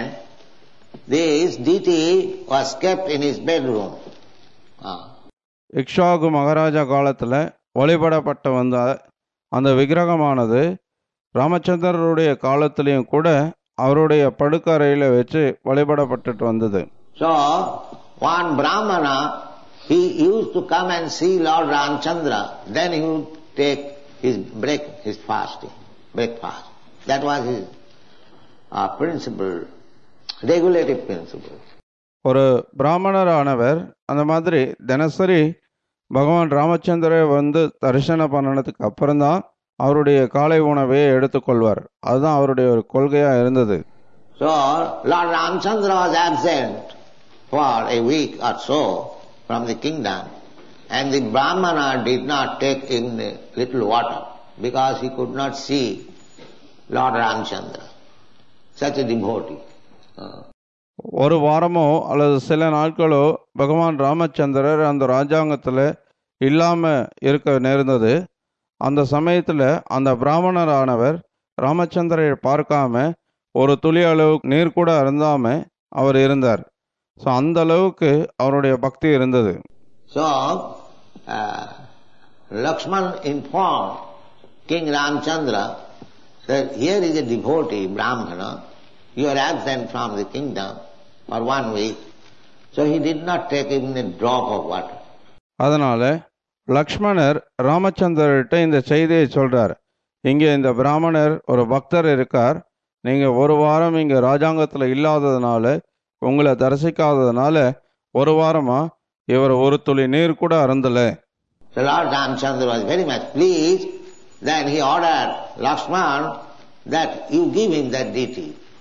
this deity was kept in his bedroom. Uh. Ikshvaku Maharaja காலத்தில் வழிபடப்பட்ட வந்த அந்த விக்கிரகமானது ராமச்சந்திரருடைய காலத்திலையும் கூட அவருடைய படுக்கறையில் வச்சு வழிபடப்பட்டு வந்தது. So one Brahmana, he used to come and see Lord Ramchandra, then he would take his break, his fasting, breakfast. That was his uh, principle, regulative principle. ஒரு பிராமணரானவர் அந்த மாதிரி தினசரி பகவான் ராமச்சந்திரரை வந்து தரிசனம் பண்ணனதுக்கு அப்புறம்தான் அவருடைய காலை உணவை எடுத்துக்கொள்வார். அதுதான் அவருடைய ஒரு கொள்கையா இருந்தது. So Lord Ramchandra was absent for a week or so from the kingdom, and the Brahmana did not take even a little water because he could not see Lord Ramchandra, such a devotee. Uh. ஒரு வாரமோ அல்லது சில நாட்களோ பகவான் ராமச்சந்திரர் அந்த ராஜாங்கத்தில் இல்லாம இருக்க நேர்ந்தது. அந்த சமயத்தில் அந்த பிராமணரானவர் ராமச்சந்திரரை பார்க்காம ஒரு துளி அளவு நீர் கூட அருந்தாம அவர் இருந்தார். ஸோ அந்த அளவுக்கு அவருடைய பக்தி இருந்தது. So uh, Lakshman informed King Ramchandra that here is a devotee, Brahmana, you are absent from the kingdom for one week. So he did not take even a drop of water. அதனால லக்ஷ்மணர் ராமச்சந்திரர்கிட்ட இந்த செய்தியை சொல்றார். இங்கே இந்த பிராமணர் ஒரு பக்தர் இருக்கார், நீங்க ஒரு வாரம் இங்க ராஜாங்கத்தில் இல்லாததுனால உங்களை தரிசிக்காததுனால ஒரு வாரமா இவர் ஒரு துளி நீர் கூட அருந்தல. So Lord Ramchandra was very much pleased. Then he ordered Lakshman that you give him that deity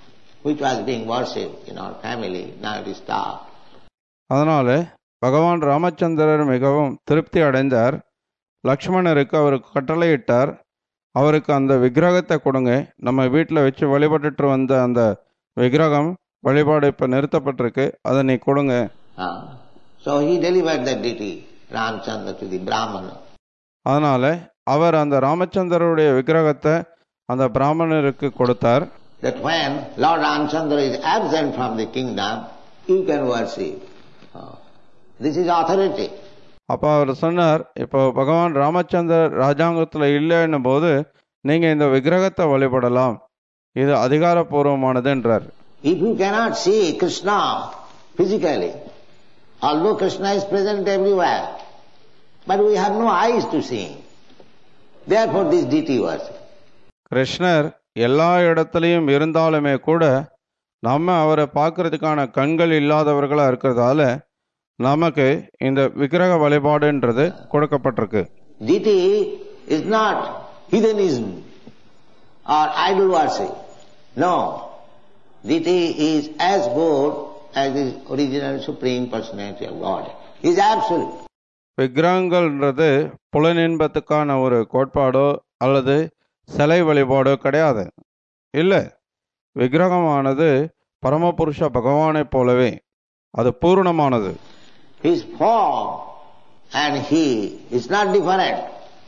which was being worshipped in our family, now it is stopped. அதனால பகவான் ராமச்சந்திரர் மிகவும் திருப்தி அடைந்தார். லக்ஷ்மணருக்கு அவருக்கு கட்டளையிட்டார், அவருக்கு அந்த விக்கிரகத்தை கொடுங்க, நம்ம வீட்டில் வச்சு வழிபட்டுட்டு வந்த அந்த விக்கிரகம் வழிபாடு இப்போ நிறுத்தப்பட்டிருக்கு, அதை நீ கொடுங்க. So he delivered the deity Ramchandra to the Brahmana. அதனால அவர் அந்த ராமச்சந்திரருடைய விக்கிரகத்தை அந்த பிராமணருக்கு கொடுத்தார். That when Lord Ramchandra is absent from the kingdom, you can worship. This is authority. அப்போ அவர் சொன்னார், இப்போ பகவான் ராமச்சந்திரர் ராஜாங்கத்தில் இல்லைன்னும் போது நீங்க இந்த விக்கிரகத்தை வழிபடலாம், இது அதிகாரப்பூர்வமானது என்றார். If you cannot see Krishna physically, although Krishna is present everywhere, but we have no eyes to see him, therefore this deity worship. கிருஷ்ணர் எல்லா இடத்துலையும் இருந்தாலுமே கூட நம்ம அவரை பார்க்கறதுக்கான கண்கள் இல்லாதவர்களா இருக்கிறதால நமக்கு இந்த விக்கிரக வழிபாடுன்றது கொடுக்கப்பட்டிருக்கு. Deity is not heathenism or idol worship. No. Deity is as good as the original Supreme Personality of God. He is absolute. விக்கிரகங்கள்ன்றது புலனின்பத்துக்கான ஒரு கோட்பாடோ அல்லது சிலை வழிபாடோ கிடையாது. இல்லை, விக்கிரகமானது பரமபுருஷ பகவானை போலவே அது பூர்ணமானது. His form and he is not different.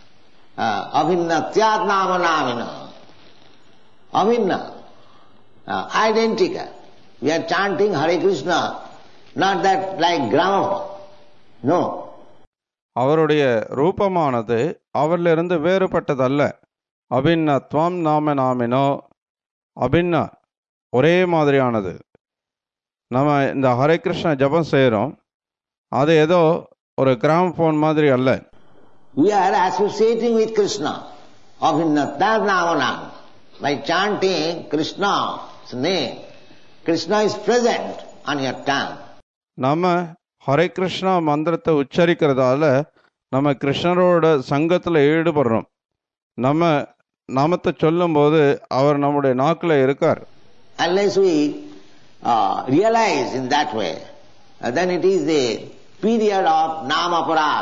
Avinnatyat nama namina. Avinna. Identical. We are chanting Hare Krishna, not that like gramophone. No. அவருடைய ரூபமானது அவரிலிருந்து வேறுபட்டதல்ல. அபின்னத்வம் நாம நாமினோ. அபின்னா ஒரே மாதிரியானது. நம்ம இந்த ஹரே கிருஷ்ண ஜபம் செய்கிறோம், அது ஏதோ ஒரு கிராமபோன் மாதிரி அல்ல. We are associating with Krishna. Avinnatyat nama namina. By chanting Krishna's name, Krishna is present on your tongue. நம்ம ஹரே கிருஷ்ணா மந்திரத்தை உச்சரிக்கிறதால நம்ம கிருஷ்ணரோட சங்கத்தில் ஈடுபடுறோம். நம்ம நாமத்தை சொல்லும் போது அவர் நம்முடைய நாக்கில் இருக்கார். Unless we uh, realize in that way, uh, then it is the period of nama aparad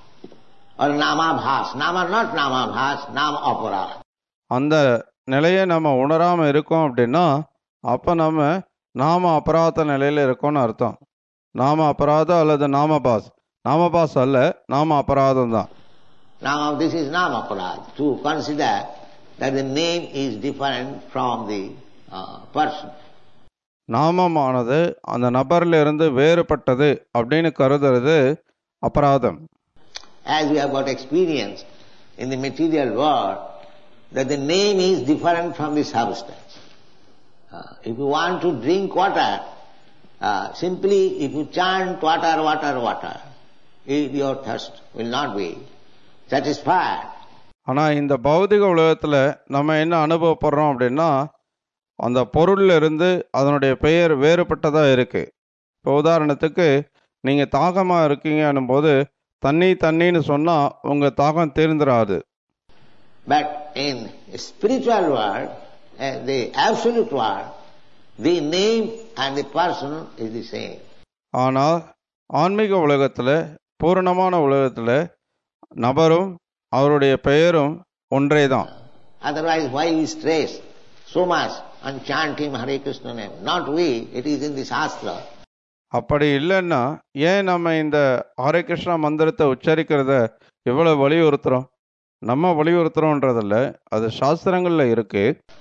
or nama bhas. Nama not nama bhas, nama aparad. அந்த நிலையை நம்ம உணராம இருக்கோம் அப்படின்னா அப்ப நம்ம நாம அபராத நிலையில இருக்கோம்னு அர்த்தம். நாம அபராதம் அல்லது நாமபாஸ். நாமபாஸ் அல்ல, நாம அபராதம் தான். Now this is nama aparad, to consider that the name is different from the uh, person. நாமமானது அந்த நபர்ல இருந்து வேறுபட்டது அப்படின்னு கருதுறது அபராதம். As we have got experience in the material world, that the name is different from the substance. Uh, if you want to drink water, uh, simply if you chant water, water, water, your thirst will not be satisfied. ஆனால் இந்த பௌதிக உலகத்தில் நம்ம என்ன அனுபவப்படுறோம் அப்படின்னா அந்த பொருள்ல இருந்து அதனுடைய பெயர் வேறுபட்டதாக இருக்கு. இப்போ உதாரணத்துக்கு நீங்கள் தாகமாக இருக்கீங்கன்னும் போது தண்ணி தண்ணின்னு சொன்னால் உங்கள் தாகம் தீர்ந்துடாது. But in spiritual world, uh, the absolute world, the name and the person is the same. ஆனால் ஆன்மீக உலகத்தில், பூரணமான உலகத்தில் நபரும் அவருடைய பெயரும் ஒன்றே தான். Otherwise why we stress so much on chanting Hare Krishna name? Not we, it is in the Shastra. அப்படி இல்லைன்னா ஏன் நம்ம இந்த ஹரே கிருஷ்ணா மந்திரத்தை உச்சரிக்கிறத எவ்வளவு வலியுறுத்துறோம்? நம்ம வலியுறுத்துறோன்றதில்ல, அது சாஸ்திரங்கள்ல இருக்கு.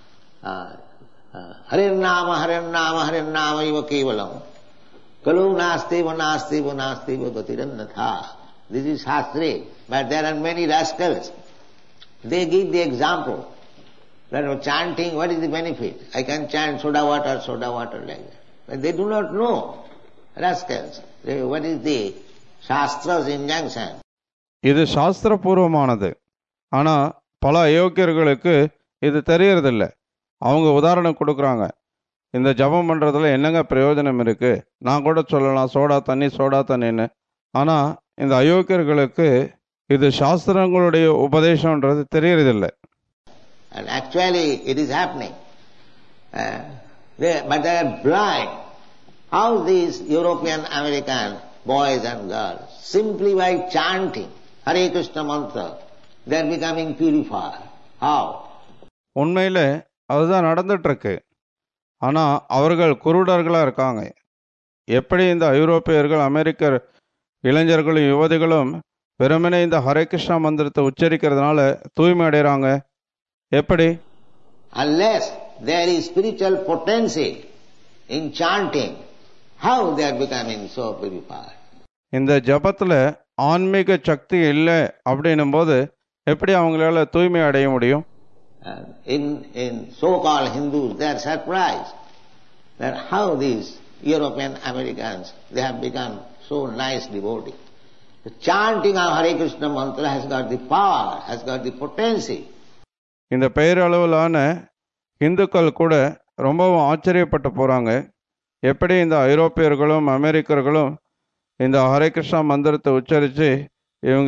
ஹரே நாம ஹரே நாம ஹரே நாம இவ கேவலம் கலு நாஸ்தி வ நாஸ்தி வ நாஸ்தி வ கதிரன்னதா. This is Shastri, but there are many rascals. They give the example that of chanting, what is the benefit? I can chant soda water, soda water like that. But they do not know, rascals. They, what is the Shastra's injunction? இது சாஸ்திரபூர்வமானது. ஆனால் பல அயோக்கியர்களுக்கு இது தெரியறதில்லை. அவங்க உதாரணம் கொடுக்குறாங்க, இந்த ஜபம் பண்ணுறதுல என்னங்க பிரயோஜனம் இருக்குது, நான் கூட சொல்லலாம் சோடா தண்ணி சோடா தண்ணின்னு. ஆனால் இந்த அயோக்கியர்களுக்கு இது சாஸ்திரங்களுடைய உபதேசம்ன்றது தெரியறதில்லை. And actually it is happening. Uh, They, but they are blind. How these European American boys and girls, simply by chanting Hare Krishna mantra, they are becoming purified. How? உண்மையில அதுதான் நடந்துட்டு இருக்கு. ஆனா அவர்கள் குருடர்களா இருக்காங்க. எப்படி இந்த ஐரோப்பியர்கள், அமெரிக்கர் இளைஞர்களும் யுவதிகளும் வெறுமனே இந்த ஹரே கிருஷ்ணா மந்திரத்தை உச்சரிக்கிறதுனால தூய்மை அடைகிறாங்க? எப்படி? Unless there is spiritual potency in chanting, how they are becoming so purified? இந்த ஜபத்துல ஆன்மீக சக்தி இல்லை அப்படின்னும் போது எப்படி அவங்களால தூய்மை அடைய முடியும்? In in so-called Hindus, they are surprised that how these European Americans, they have become so nice devotees. The chanting of Hare Krishna mantra has got the power, has got the potency. இந்த பெயரளவிலான இந்துக்கள் கூட ரொம்பவும் ஆச்சரியப்பட்டு போறாங்க. எப்படி இந்த ஐரோப்பியர்களும் அமெரிக்கர்களும் இந்த ஹரே கிருஷ்ணா மந்திரத்தை உச்சரித்து இவங்க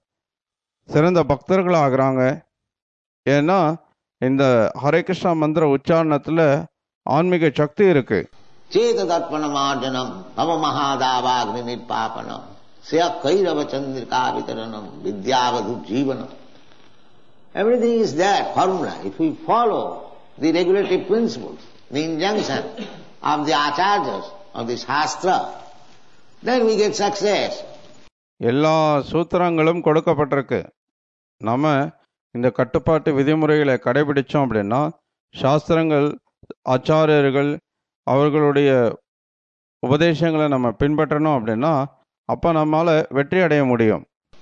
சிறந்த பக்தர்கள் ஆகிறாங்க. ஏன்னா இந்த ஹரே கிருஷ்ணா மந்திர உச்சாரணத்துல ஆன்மீக சக்தி இருக்கு. சேததர்ப்பணமார்ஜனம் நவ மகாதாவாக்னி நிர்பாபனம் ஸ்ய கைரவ சந்திரிகா விதரணம் வித்யாவது ஜீவனம். Everything is there, formula. If we follow the regulative principles, the injunction of the acharyas of the Shastra, then we get success. எல்லா சூத்திரங்களும் கொடுக்கப்பட்டிருக்கு. நம்ம இந்த கட்டுப்பாட்டு விதிமுறைகளை கடைபிடிச்சோம் அப்படின்னா, சாஸ்திரங்கள், ஆச்சாரியர்கள் அவர்களுடைய உபதேசங்களை நம்ம பின்பற்றணும் அப்படின்னா அப்ப நம்மால வெற்றி அடைய முடியும்.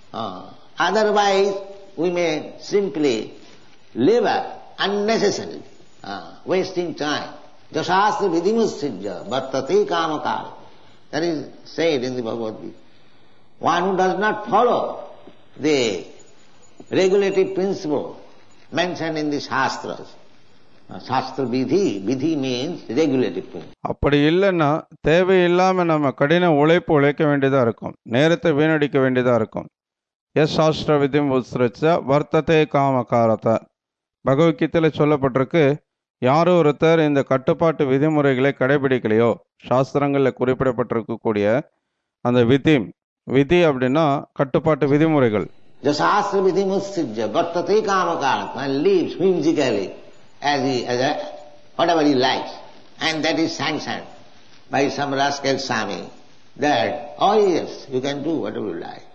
Otherwise we may simply live unnecessarily, uh, wasting time. Jasastra vidhimusthijya vartate kamakala. That is said in the Bhagavad Gita. One who does not follow the regulative principle mentioned in the Shastras. Uh, Shastra vidhi, vidhi means regulative principle. அப்படி இல்லைன்னா தேவையில்லாம நம்ம கடின உழைப்பு உழைக்க வேண்டியதா இருக்கும், நேரத்தை வீணடிக்க வேண்டியதா இருக்கும். எஸ் சாஸ்திர விதிம் உத்ஸ்ருச்ச வர்த்ததே காமகாரத. பகவத்கீதையில் சொல்லப்பட்டிருக்கு, யாரோ ஒருத்தர் இந்த கட்டுப்பாட்டு விதிமுறைகளை கடைபிடிக்கலையோ, சாஸ்திரங்களில் குறிப்பிடப்பட்டிருக்கக்கூடிய அந்த விதி, விதி அப்படின்னா கட்டுப்பாட்டு விதிமுறைகள். சாஸ்திர விதி முஸ்திஜ்ய வர்த்ததே காமகாரத, and lives whimsically as he as a, whatever he likes, and that is sanctioned by some rascal Swami that oh yes you can do whatever you like.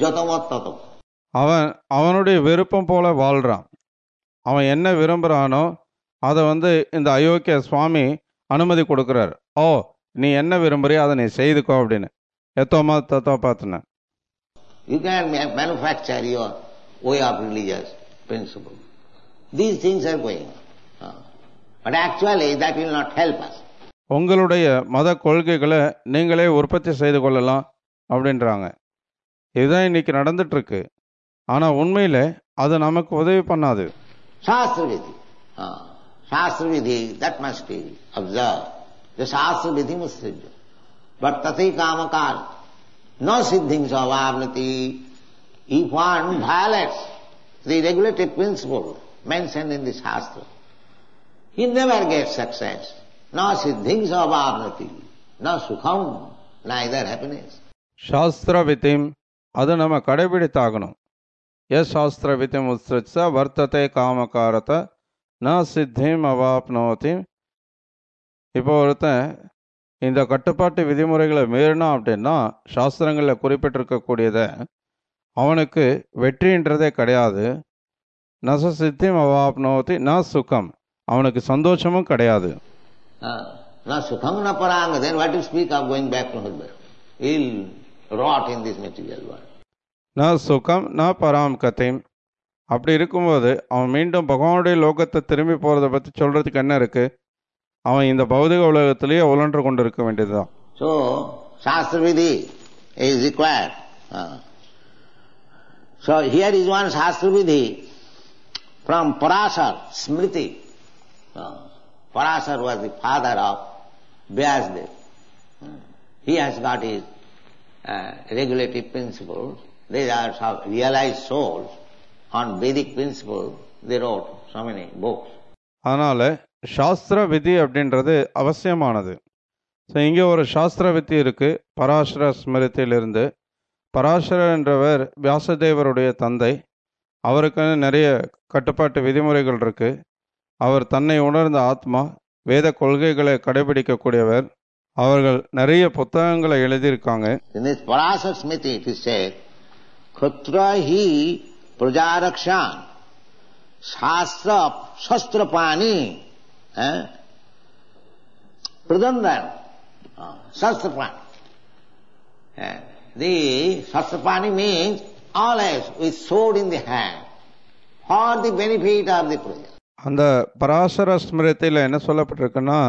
அவன் அவனுடைய விருப்பம் போல வாழ்றான். அவன் என்ன விரும்புறானோ அதை வந்து இந்த அயோக்கிய சுவாமி அனுமதி கொடுக்கிறார். ஓ நீ என்ன விரும்புறியோ அதை நீ செய்துக்கோ அப்படின்னு. எத்தோமா தத்தோ பார்த்துன. You can manufacture your way of religious principle. These things are going on. But actually that will not help us. உங்களுடைய மத கொள்கைகளை நீங்களே உற்பத்தி செய்து கொள்ளலாம் அப்படின்றாங்க. இதுதான் இன்னைக்கு நடந்துட்டு இருக்கு. ஆனா உண்மையில அது நமக்கு உதவி பண்ணாது. சாஸ்திர விதி, சாஸ்திர விதி, that must be observed. The சாஸ்திர விதி must be observed. But tathai kamakal no siddhing savavnati. If one violates the regulative principle mentioned in the Shastra, he never gets success. No siddhing savavnati, no sukham, neither happiness. சாஸ்திர விதிம் அதை நம்ம கடைபிடித்தாகணும். S சாஸ்திர விதிம் உத்ஸ்ருச்ச வர்த்ததே காமகாரத ந சித்திம் அவாப்னோதி. இப்போ ஒருத்தன் இந்த கட்டுப்பாட்டு விதிமுறைகளை மீறினா அப்படின்னா சாஸ்திரங்களில் குறிப்பிட்டிருக்கக்கூடியதை அவனுக்கு வெற்றின்றதே கிடையாது. நச சித்திம் அவாப்னோதி ந சுகம், அவனுக்கு சந்தோஷமும் கிடையாது. ந சுகம் ந பராங்க. Then what to speak of going back to husband? He'll rot in this material world. ந சுகம் ந பராம் கதைம். அப்படி இருக்கும்போது அவன் மீண்டும் பகவானுடைய லோகத்தை திரும்பி போறதை பத்தி சொல்றதுக்கு என்ன இருக்கு? அவன் இந்த பௌதிக உலகத்திலேயே உழன்று கொண்டு இருக்க வேண்டியதுதான். So Shastra Vidhi is required. Uh, so here is one Shastra Vidhi from Parasar Smriti. Uh, Parasar was the father of Vyasdev. Uh, he has got his uh, regulative principles. These are some realized souls on Vedic principles. They wrote so many books. அதனால சாஸ்திர விதி அப்படின்றது அவசியமானது. So இங்கே ஒரு சாஸ்திர விதி இருக்குது. பராசர ஸ்மிருதியிலிருந்து பராசரர் என்றவர் வியாசதேவருடைய தந்தை. அவருக்குன்னு நிறைய கட்டுப்பாட்டு விதிமுறைகள் இருக்குது. அவர் தன்னை உணர்ந்த ஆத்மா, வேத கொள்கைகளை கடைபிடிக்கக்கூடியவர். அவர்கள் நிறைய புத்தகங்களை எழுதியிருக்காங்க. In this Parasar Smriti it is said, Khutra hi prajarakshan shastra shastrapani pradandan shastrapani. The shastrapani means always with sword in the hand for the benefit of the praja. அந்த பராசர ஸ்மிருதியில் என்ன சொல்லப்பட்டிருக்குன்னா,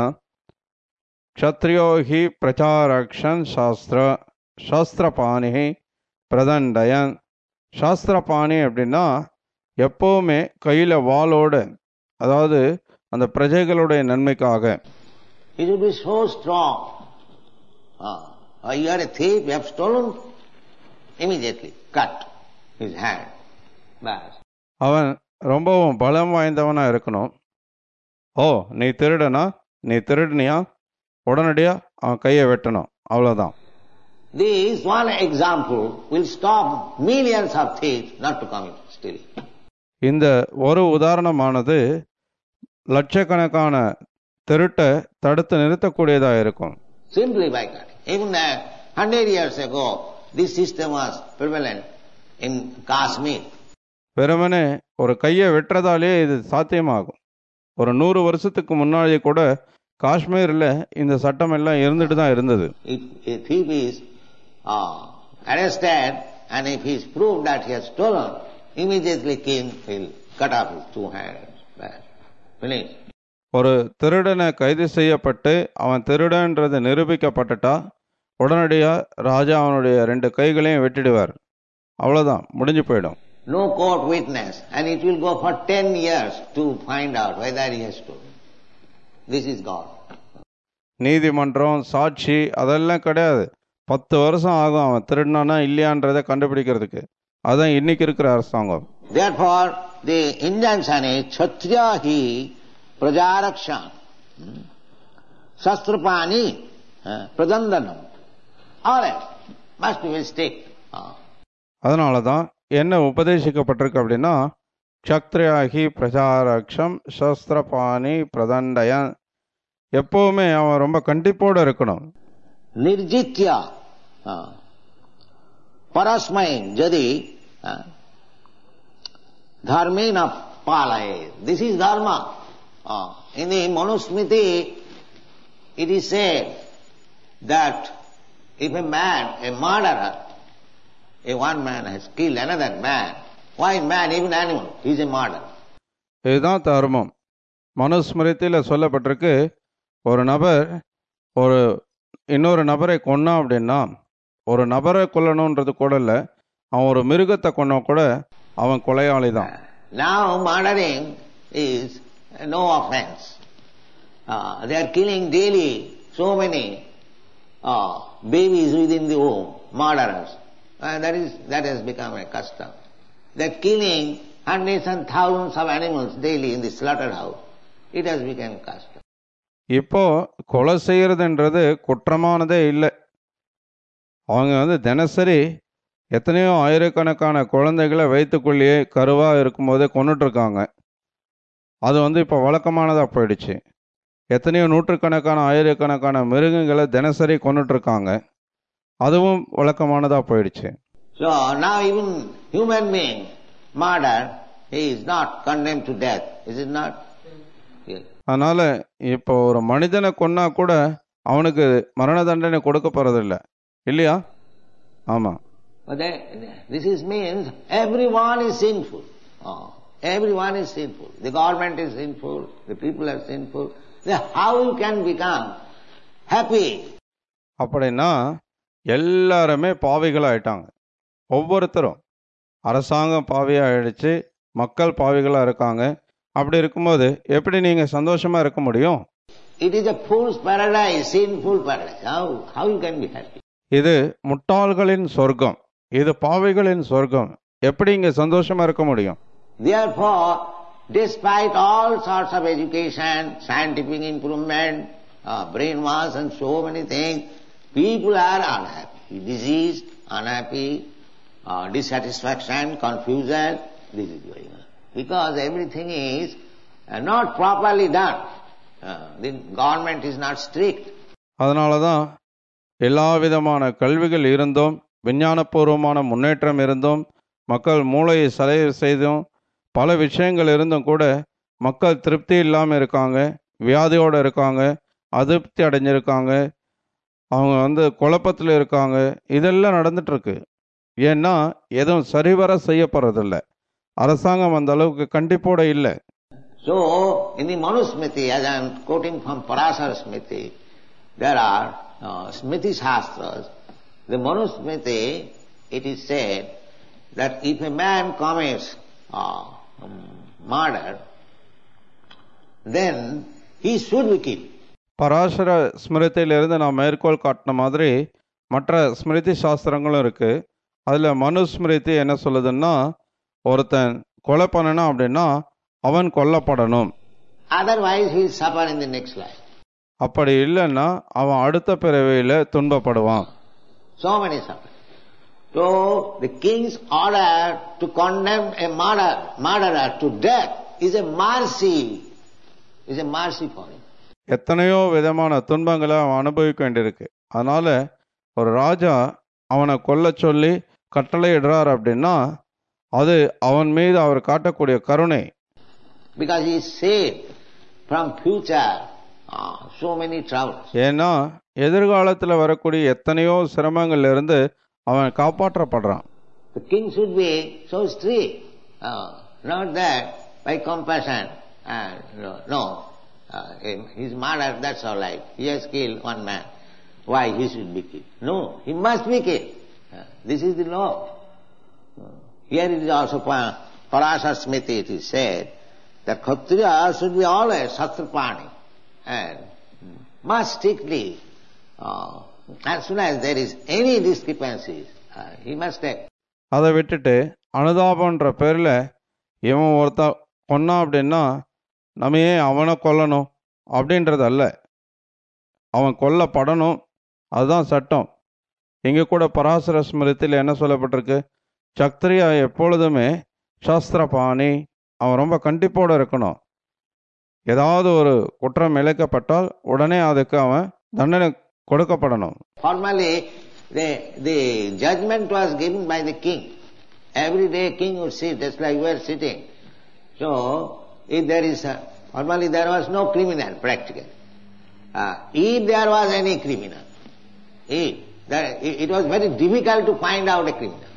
க்ஷத்ரியோஹி பிரச்சாரக்ஷன் சாஸ்திர சாஸ்திரபாணி பிரதண்டயன். சாஸ்திரபாணி அப்படின்னா எப்போவுமே கையில் வாளோடு, அதாவது அந்த பிரஜைகளுடைய நன்மைக்காக. He should be so strong. Ah, you are a thief, you have stolen, immediately cut his hand. Bas. அவன் ரொம்பவும் பலம் வாய்ந்தவனா இருக்கணும். ஓ, நீ திருடனா, நீ திருடனியா, உடனடியா அவன் கையை வெட்டணும், அவ்வளோதான். This one example will stop millions of thieves not to commit stealing. இந்த ஒரு உதாரணமானது லட்சக்கணக்கான திருட்டை தடுத்து நிறுத்தக்கூடியதாக இருக்கும். Simply by cutting. Even a hundred years ago, this system was prevalent in Kashmir. வெறுமனே ஒரு கையை வெட்டுறதாலே இது சாத்தியமாகும். ஒரு நூறு வருஷத்துக்கு முன்னாடி கூட காஷ்மீரில் இந்த சட்டம் எல்லாம் இருந்துட்டு தான் இருந்தது. If a thief is uh, arrested and if he is proved that he has stolen, immediately king will cut off his two hands. Finish. ஒரு திருடனை கைது செய்யப்பட்டு அவன் திருடன்றது நிரூபிக்கப்பட்டுட்டா உடனடியாக ராஜா அவனுடைய ரெண்டு கைகளையும் வெட்டிடுவார். அவ்வளோதான், முடிஞ்சு போயிடும். No court witness, and it will go for ten years to find out whether he has stolen. This is God. நீதிமன்றம், சாட்சி அதெல்லாம் கிடையாது. பத்து வருஷம் ஆகும் அவன் திருடினானா இல்லையான்றதை கண்டுபிடிக்கிறதுக்கு. அதான் இன்னைக்கு இருக்கிற அரசாங்கம். Therefore, the injunction is Kshatriya hi prajarakshan shastrapani pradandanam. All else must be strict. அதனால தான் என்ன உபதேசிக்கப்பட்டிருக்கு அப்படின்னா, க்ஷத்ரியாகி பிரஜாரக்ஷம் சஸ்திரபாணி பிரதண்டயன். எப்பவுமே அவன் ரொம்ப கண்டிப்போடு இருக்கணும். நிர்ஜித்யா பரஸ்மை ஜதி தர்மேன பாலயே. This is dharma. Uh, in the Manusmriti, it is said that if a man, a murderer, if one man has killed another man, why man, even animal, he is a murderer. இதுதான் தர்மம். மனுஸ்மிருதியில் சொல்லப்பட்டிருக்கு, ஒரு நபர் ஒரு இன்னொரு நபரை கொன்னா அப்படின்னா, ஒரு நபரை கொல்லணுன்றது கூட இல்லை, அவன் ஒரு மிருகத்தை கொன்னா கூட அவன் கொலையாளி தான். Now murdering is no offense. Uh, they are killing daily so many uh, babies within the womb, murderers. Uh, that is that has become a custom. They are killing hundreds and thousands of animals daily in the slaughterhouse. It has become a custom. இப்போ கொலை செய்யறதுன்றது குற்றமானதே இல்லை. அவங்க வந்து தினசரி எத்தனையோ ஆயிரக்கணக்கான குழந்தைகளை வயிற்றுக்குள்ளேயே கருவாக இருக்கும்போதே கொண்டுட்ருக்காங்க. அது வந்து இப்போ வழக்கமானதாக போயிடுச்சு. எத்தனையோ நூற்றுக்கணக்கான ஆயிரக்கணக்கான மிருகங்களை தினசரி கொண்டுட்ருக்காங்க. அதுவும் வழக்கமானதாக போயிடுச்சு. So now even human being murder, he is not condemned to death. Is it not? Yes. அதனால இப்போ ஒரு மனிதனை கொன்னா கூட அவனுக்கு மரண தண்டனை கொடுக்க போறதில்லை, இல்லையா? ஆமா. But they, this is means everyone is sinful. Oh, everyone is sinful. The government is sinful. The people are sinful. Then how you can become happy? அப்படின்னா எல்லாருமே பாவிகளாயிட்டாங்க. ஒவ்வொருத்தரும், அரசாங்கம் பாவியாயிடுச்சு, மக்கள் பாவிகளா இருக்காங்க. அப்படி இருக்கும்போது எப்படி நீங்க சந்தோஷமா இருக்க முடியும்? It is a fool's paradise, sinful paradise. How how you can be happy? இது முட்டாள்களின் சொர்க்கம், இது பாவிகளின் சொர்க்கம். எப்படி இங்க சந்தோஷமா இருக்க முடியும்? Therefore, despite all sorts of education, scientific improvement, uh, brainwash and so many things, people are unhappy, diseased, unhappy, uh, dissatisfaction, confusion. This is going on. Because everything is uh, not properly done. Uh, the government is not strict. அதனால தான் எல்லா விதமான கல்விகள் இருந்தும் விஞ்ஞானபூர்வமான முன்னேற்றம் இருந்தும் மக்கள் மூளையை சலவை செய்தும் பல விஷயங்கள் இருந்தும் கூட மக்கள் திருப்தி இல்லாமல் இருக்காங்க, வியாதியோடு இருக்காங்க, அதிருப்தி அடைஞ்சிருக்காங்க, அவங்க வந்து குழப்பத்தில் இருக்காங்க. இதெல்லாம் நடந்துட்டுருக்கு. ஏன்னா எதுவும் சரிவர செய்யப்படுறதில்லை. அரசாங்கம் அந்த அளவுக்கு கண்டிப்போட இல்லை. So, in the Manusmriti, as I am quoting from Parasara Smriti, there are uh, Smriti Shastras. The Manusmriti, it is said that if a man commits uh, um, murder, then he should be killed. Parasara ஸ்மிருதியிலிருந்து நான் மேற்கோள் காட்டின மாதிரி மற்ற ஸ்மிருதி சாஸ்திரங்களும் இருக்கு. அதில் மனுஸ்மிருதி என்ன சொல்லுதுன்னா, ஒருத்தன் கொலை பண்ணணும் அப்படின்னா அவன் கொல்லப்படணும். Otherwise he will suffer in the next life. அப்படி இல்லைன்னா அவன் அடுத்த பிறவியில துன்பப்படுவான். So many suffer. So the king's order to condemn a murder, murderer to death is a mercy. Is a mercy for him. எத்தனையோ விதமான துன்பங்களை அவன் அனுபவிக்க வேண்டியிருக்கு. அதனால ஒரு ராஜா அவனை கொல்ல சொல்லி கட்டளை இடுறார் அப்படின்னா அது அவன் மீது அவர் காட்டக்கூடிய கருணை. Because he is saved from future uh, so many troubles. ஏன்னா எதிர்காலத்தில் வரக்கூடிய எத்தனையோ சிரமங்கள்ல இருந்து அவன் காப்பாற்றப்படுறான். The king should be so strict, uh, not that by compassion. Uh, no, no. Uh, his murder, that's all right. He has killed one man. Why he should be killed? No, he must be killed. Uh, this is the law. Uh, here it is also Parasara Smriti, it is said that Kshatriya should be always Shastrapani and must strictly, uh, as soon as there is any discrepancies, uh, he must take. அதை விட்டுட்டு அனுதாபன்ற பேரில் இவன் ஒருத்த கொன்னா அப்படின்னா நம்ம ஏன் அவனை கொல்லணும் அப்படின்றது அல்ல, அவன் கொல்லப்படணும், அதுதான் சட்டம். இங்கே கூட பராசர ஸ்மிருதியில் என்ன சொல்லப்பட்டிருக்கு, சத்திரியா எப்பொழுதுமே சாஸ்திரபாணி, அவன் ரொம்ப கண்டிப்போடு இருக்கணும். ஏதாவது ஒரு குற்றம் இழைக்கப்பட்டால் உடனே அதுக்கு அவன் தண்டனை கொடுக்கப்படணும். Formally, the, the judgment was given by the king. Every day king would sit, just like we are sitting. So, if there is a, normally there was no criminal practically. Uh, if there was any criminal, if there, it was very difficult to find out a criminal.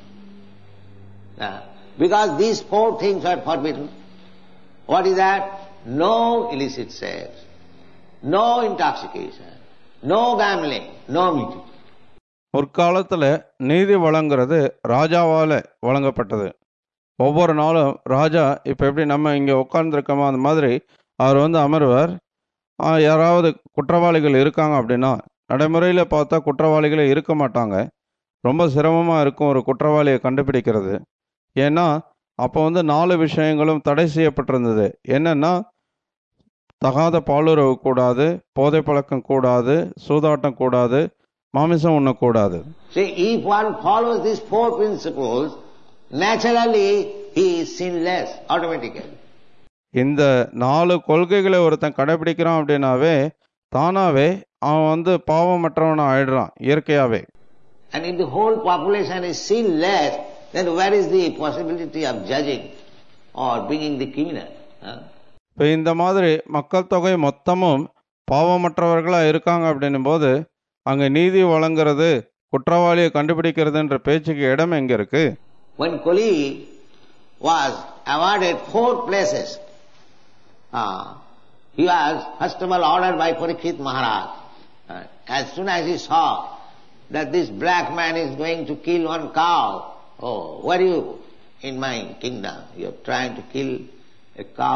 Uh, because these four things are forbidden. What is that? No illicit sex, no intoxication, no gambling, no meeting. முற்காலத்தில் நீதி வழங்குறது ராஜாவால் வழங்கப்பட்டது. ஒவ்வொரு நாளும் ராஜா இப்போ எப்படி நம்ம இங்கே உட்கார்ந்துருக்கோமோ அந்த மாதிரி அவர் வந்து அமர்வார். யாராவது குற்றவாளிகள் இருக்காங்க அப்படின்னா, நடைமுறையில் பார்த்தா குற்றவாளிகளே இருக்க மாட்டாங்க. ரொம்ப சிரமமாக இருக்கும் ஒரு குற்றவாளியை கண்டுபிடிக்கிறது. ஏன்னா அப்போ வந்து நாலு விஷயங்களும் தடை செய்யப்பட்டிருந்தது. என்னென்னா, தகாத பாலுறவு கூடாது, போதை பழக்கம் கூடாது, சூதாட்டம் கூடாது, மாமிசம் உண்ணக்கூடாது. See, if one follows these four principles, naturally he is sinless automatically. இந்த நாலு கொள்கைகளை ஒருத்தன் கடைபிடிக்கிறான் அப்படின்னாவே தானாவே அவன் வந்து பாவமற்றவனா ஆயிடுறான் இயற்கையாவே. And if the whole population is sinless, then where is the possibility of judging or bringing the criminal? இப்போ இந்த மாதிரி மக்கள் தொகை மொத்தமும் பாவமற்றவர்களா இருக்காங்க அப்படின்னும் போது அங்க நீதி வழங்குறது, குற்றவாளியை கண்டுபிடிக்கிறதுன்ற பேச்சுக்கு இடம் எங்க இருக்கு? When Kali was awarded four places, uh, he was first of all ordered by Parikshit Maharaj. Uh, as soon as he saw that this black man is going to kill one cow, oh, what are you in my kingdom? You are trying to kill a cow?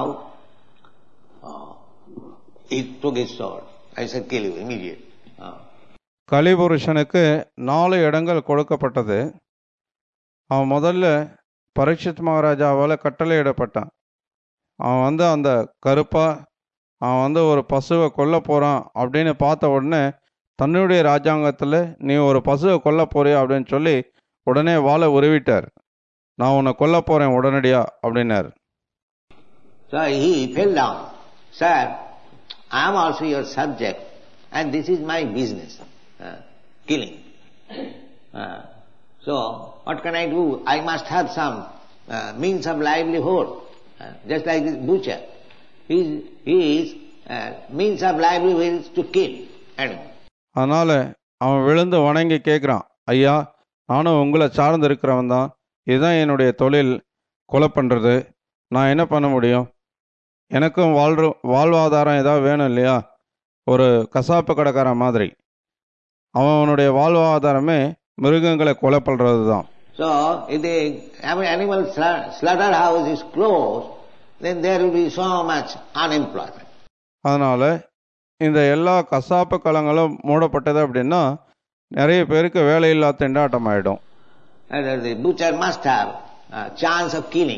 Uh, he took his sword. I said, kill you immediately. Uh, கலிபுருஷனுக்கு நாலு இடங்கள் கொடுக்கப்பட்டது. அவன் முதல்ல பரீட்சித் மகாராஜாவால் கட்டளையிடப்பட்டான். அவன் வந்து அந்த கருப்பா அவன் வந்து ஒரு பசுவை கொல்ல போறான் அப்படின்னு பார்த்த உடனே தன்னுடைய ராஜாங்கத்தில் நீ ஒரு பசுவை கொல்ல போறியா அப்படின்னு சொல்லி உடனே வாளை உருவிட்டார். நான் உன்னை கொல்ல போறேன் உடனடியா அப்படின்னாரு. So he fell down. Sir, I am also your subject and this is my business, uh, killing. Uh, so what can I do? I must have some uh, means of livelihood, uh, just like this butcher. His, his uh, means of livelihood is to kill animals. அதனால அவன் விழுந்து வணங்கி கேட்குறான், ஐயா நானும் உங்களை சார்ந்து இருக்கிறவன் தான், இதுதான் என்னுடைய தொழில், கொலை பண்ணுறது. நான் என்ன பண்ண முடியும்? எனக்கும் வாழ்ற வாழ்வாதாரம் ஏதாவது வேணும் இல்லையா? ஒரு கசாப்பு கடைக்காரன் மாதிரி அவனுடைய வாழ்வாதாரமே மிருகங்களை கொலை பண்ணுறது தான். So if the animal slaughterhouse is closed, then there will be so much unemployment. அதனால இந்த எல்லா கசாப்பு களங்களும் மூடப்பட்டது அப்படின்னா நிறைய பேருக்கு வேலையில்லா திண்டாட்டம் ஆயிடும். The butcher must have a chance of killing.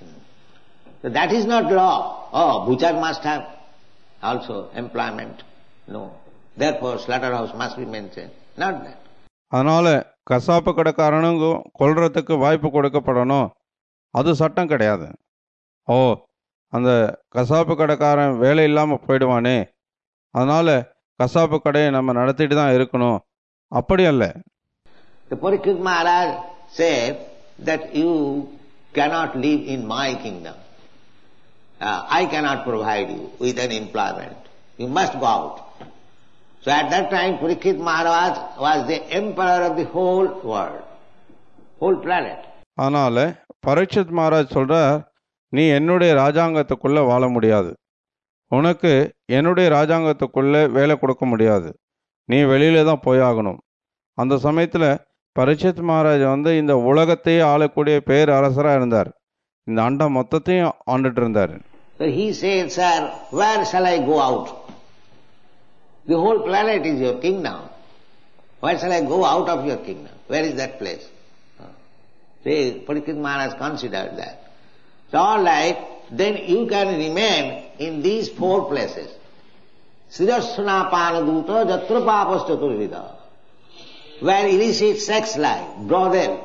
So that is not law. Oh, butcher must have also employment. No. Therefore slaughterhouse must be mentioned. Not that. அதனால கசாப்பு கடைக்காரனுங்க கொல்றதுக்கு வாய்ப்பு கொடுக்கப்படணும், அது சட்டம் கிடையாது. ஓ, அந்த கசாப்பு கடைக்காரன் வேலை இல்லாமல் போயிடுவானே, அதனால கசாப்பு கடையை நம்ம நடத்திட்டு தான் இருக்கணும், அப்படி அல்ல. The Parikshit Maharaj said that you cannot live in my kingdom. Uh, I cannot provide you with an employment. You must go out. So at that time Parikshit Maharaj was the emperor of the whole world, whole planet. அதனால பரீட்சித் மகாராஜ் சொல்றார், நீ என்னுடைய ராஜாங்கத்துக்குள்ள வாழ முடியாது, உனக்கு என்னுடைய ராஜாங்கத்துக்குள்ள வேலை கொடுக்க முடியாது, நீ வெளியில தான் போயாகணும். அந்த சமயத்தில் பரீட்சித் மகாராஜ் வந்து இந்த உலகத்தையே ஆளக்கூடிய பேர் அரசராக இருந்தார், இந்த அண்டம் மொத்தத்தையும் ஆண்டுட்டு இருந்தார். So he said, sir, where shall I go out? The whole planet is your kingdom. Where shall I go out of your kingdom? Where is that place? See, Parikshit Maharaj considered that. So all right, then you can remain in these four places. Sirasana Panaduta Jatra Papastaturvida, where illicit sex life, brothel,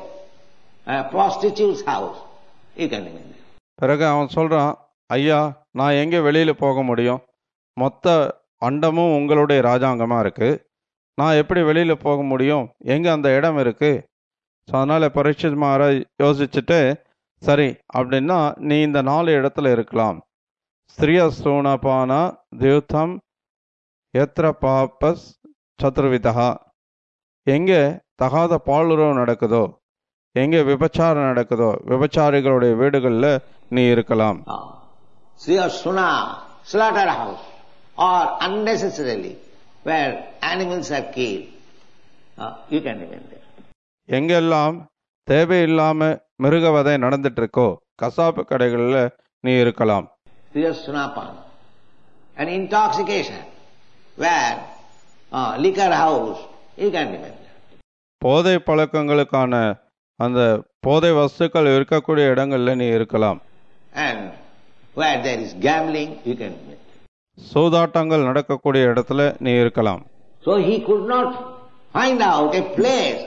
uh, prostitute's house, you can remain there. பிறகு அவன் சொல்றான், ஐயா நான் எங்கே வெளியில் போக முடியும்? மொத்த அண்டமும் உங்களுடைய ராஜாங்கமாக இருக்குது, நான் எப்படி வெளியில் போக முடியும்? எங்கே அந்த இடம் இருக்குது? ஸோ அதனால் பரீட்சித் மகாராஜ் யோசிச்சுட்டு, சரி அப்படின்னா நீ இந்த நாலு இடத்துல இருக்கலாம். ஸ்திரிய சூனபானா தியூத்தம் எத்திர பாப்பஸ் சதுர்விதா, எங்கே தகாத பாலுறவு நடக்குதோ, எங்கே விபச்சாரம் நடக்குதோ, விபச்சாரிகளுடைய வீடுகளில் நீ இருக்கலாம். Sriyasuna, slaughterhouse, or unnecessarily where animals are killed, uh, you can remain there. எங்கெல்லாம் தேவையில்லாம மிருகவதை நடந்துட்டு இருக்கோ, கசாப்பு கடைகளில் நீ இருக்கலாம். Sriyasunapan, an intoxication where uh, liquor house, you can remain there. போதை பழக்கங்களுக்கான அந்த போதை வஸ்துக்கள் இருக்கக்கூடிய இடங்கள்ல நீ இருக்கலாம். And where there is gambling, you can remain there. சூதாட்டங்கள் நடக்கக்கூடிய இடத்துல நீ இருக்கலாம். So he could not find out a place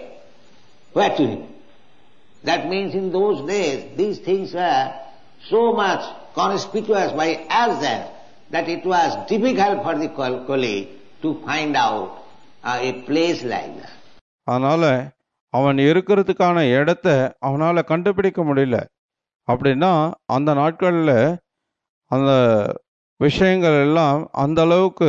where to live. That means in those days these things were so much conspicuous by ourselves that it was difficult for the colleague to find out uh, a place like that. அதனால அவன் இருக்கிறதுக்கான இடத்த அவனால் கண்டுபிடிக்க முடியல. அப்படின்னா அந்த நாட்களில் அந்த விஷயங்கள் எல்லாம் அந்த அளவுக்கு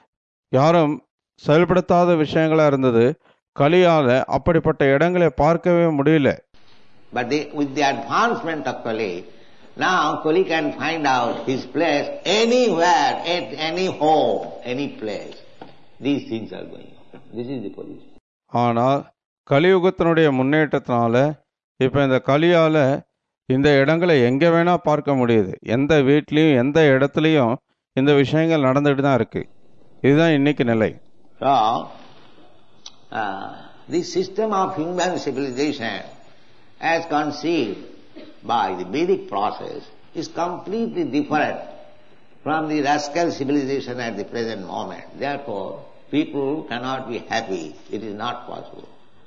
யாரும் செயல்படுத்தாத விஷயங்களாக இருந்தது. கலியால் அப்படிப்பட்ட இடங்களை பார்க்கவே முடியல. But they, with the advancement of Kali, now Kali can find out his place anywhere, at any home, any place. These things are going on. This is the position. ஆனால் கலியுகத்தினுடைய முன்னேற்றத்தினால இப்போ இந்த கலியால் இந்த இடங்களை எங்கே வேணால் பார்க்க முடியுது. எந்த வீட்லேயும் எந்த இடத்துலையும் இந்த விஷயங்கள் நடந்துட்டு தான் இருக்கு. இதுதான் இன்னைக்கு நிலை. So, uh, this system of human civilization as conceived by the Vedic process is completely different from the rascal civilization at the present moment. Therefore, people cannot be happy. It is not possible.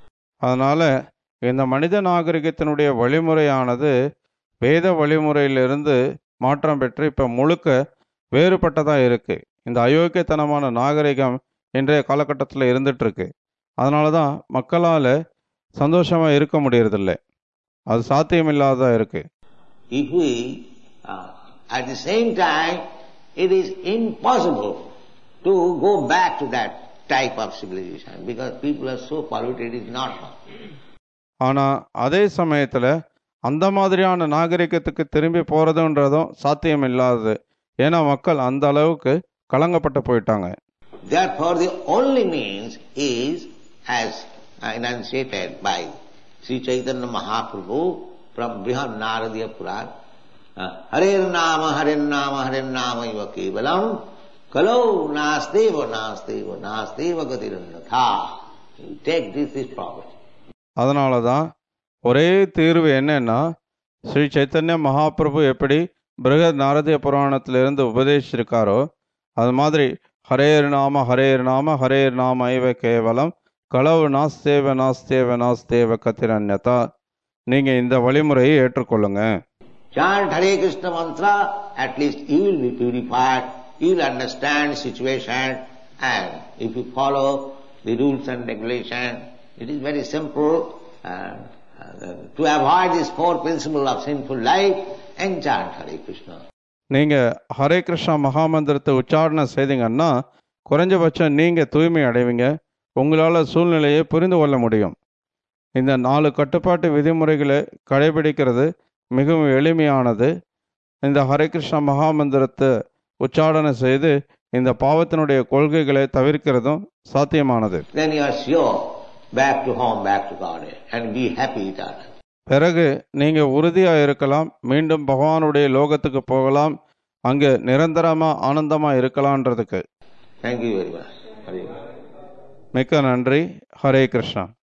அதனால இந்த மனித நாகரிகத்தினுடைய வழிமுறையானது வேத வழிமுறையிலிருந்து மாற்றம் பெற்று இப்போ முழுக்க வேறுபட்டதாக இருக்கு. இந்த அயோக்கியத்தனமான நாகரிகம் இன்றைய காலகட்டத்தில் இருந்துட்டு இருக்கு. அதனால தான் மக்களால் சந்தோஷமாக இருக்க முடியறதில்லை. அது சாத்தியமில்லாததா இருக்கு. If we, uh, at the same time, it is impossible to go back to that type of civilization because people are so polluted, it is not possible. ஆனால் அதே சமயத்தில் அந்த மாதிரியான நாகரிகத்துக்கு திரும்பி போகிறதுன்றதும் சாத்தியம் இல்லாதது. ஏன்னா மக்கள் அந்த அளவுக்கு கலங்கப்பட்டு போயிட்டாங்க. Therefore, the only means is, as enunciated by Sri Chaitanya Mahaprabhu from Brihad Naradiya Purana, Harer Nama, Harer Nama, Harer Nama iva kevalam, kalau nasteva, nasteva, nasteva gatirannatha. You take this, this property. அதனால தான் ஒரே தீர்வு என்னன்னா, ஸ்ரீ சைத்தன்ய மகாபிரபு எப்படி பிருகத் நாரதிய புராணத்திலிருந்து உபதேசிச்சிருக்காரோ அது மாதிரி ஹரேர் நாம ஹரேர் நாம ஹரேர் நாம ஐவ கேவலம் களவு நாஸ்தேவ நாஸ்தேவ நாஸ்தேவ கத்திரன்யதா. நீங்க இந்த வழிமுறையை ஏற்றுக்கொள்ளுங்க. Chant Hare Krishna mantra, at least you will be purified, you will understand situation, and if you follow the rules and regulations, it is very simple uh, uh, to avoid this four principles of sinful life and chant Hare Krishna. நீங்க ஹரே கிருஷ்ணா மகாமந்திரத்தை உச்சாரணம் செய்தீங்கன்னா குறைஞ்சபட்சம் நீங்க தூய்மை அடைவீங்க. உங்களால் சூழ்நிலையை புரிந்து கொள்ள முடியும். இந்த நாலு கட்டுப்பாட்டு விதிமுறைகளை கடைபிடிக்கிறது மிகவும் எளிமையானது. இந்த ஹரே கிருஷ்ணா மகாமந்திரத்தை உச்சாரணம் செய்து இந்த பாவத்தினுடைய கொள்கைகளை தவிர்க்கிறதும் சாத்தியமானது. Then you are sure back to home, back to God, and be happy eternally. பிறகு நீங்க உறுதியா இருக்கலாம், மீண்டும் பகவானுடைய லோகத்துக்கு போகலாம், அங்கு நிரந்தரமா ஆனந்தமா இருக்கலாம்ன்றதுக்கு. Thank you very much. Hare. மிக்க நன்றி. ஹரே கிருஷ்ணா.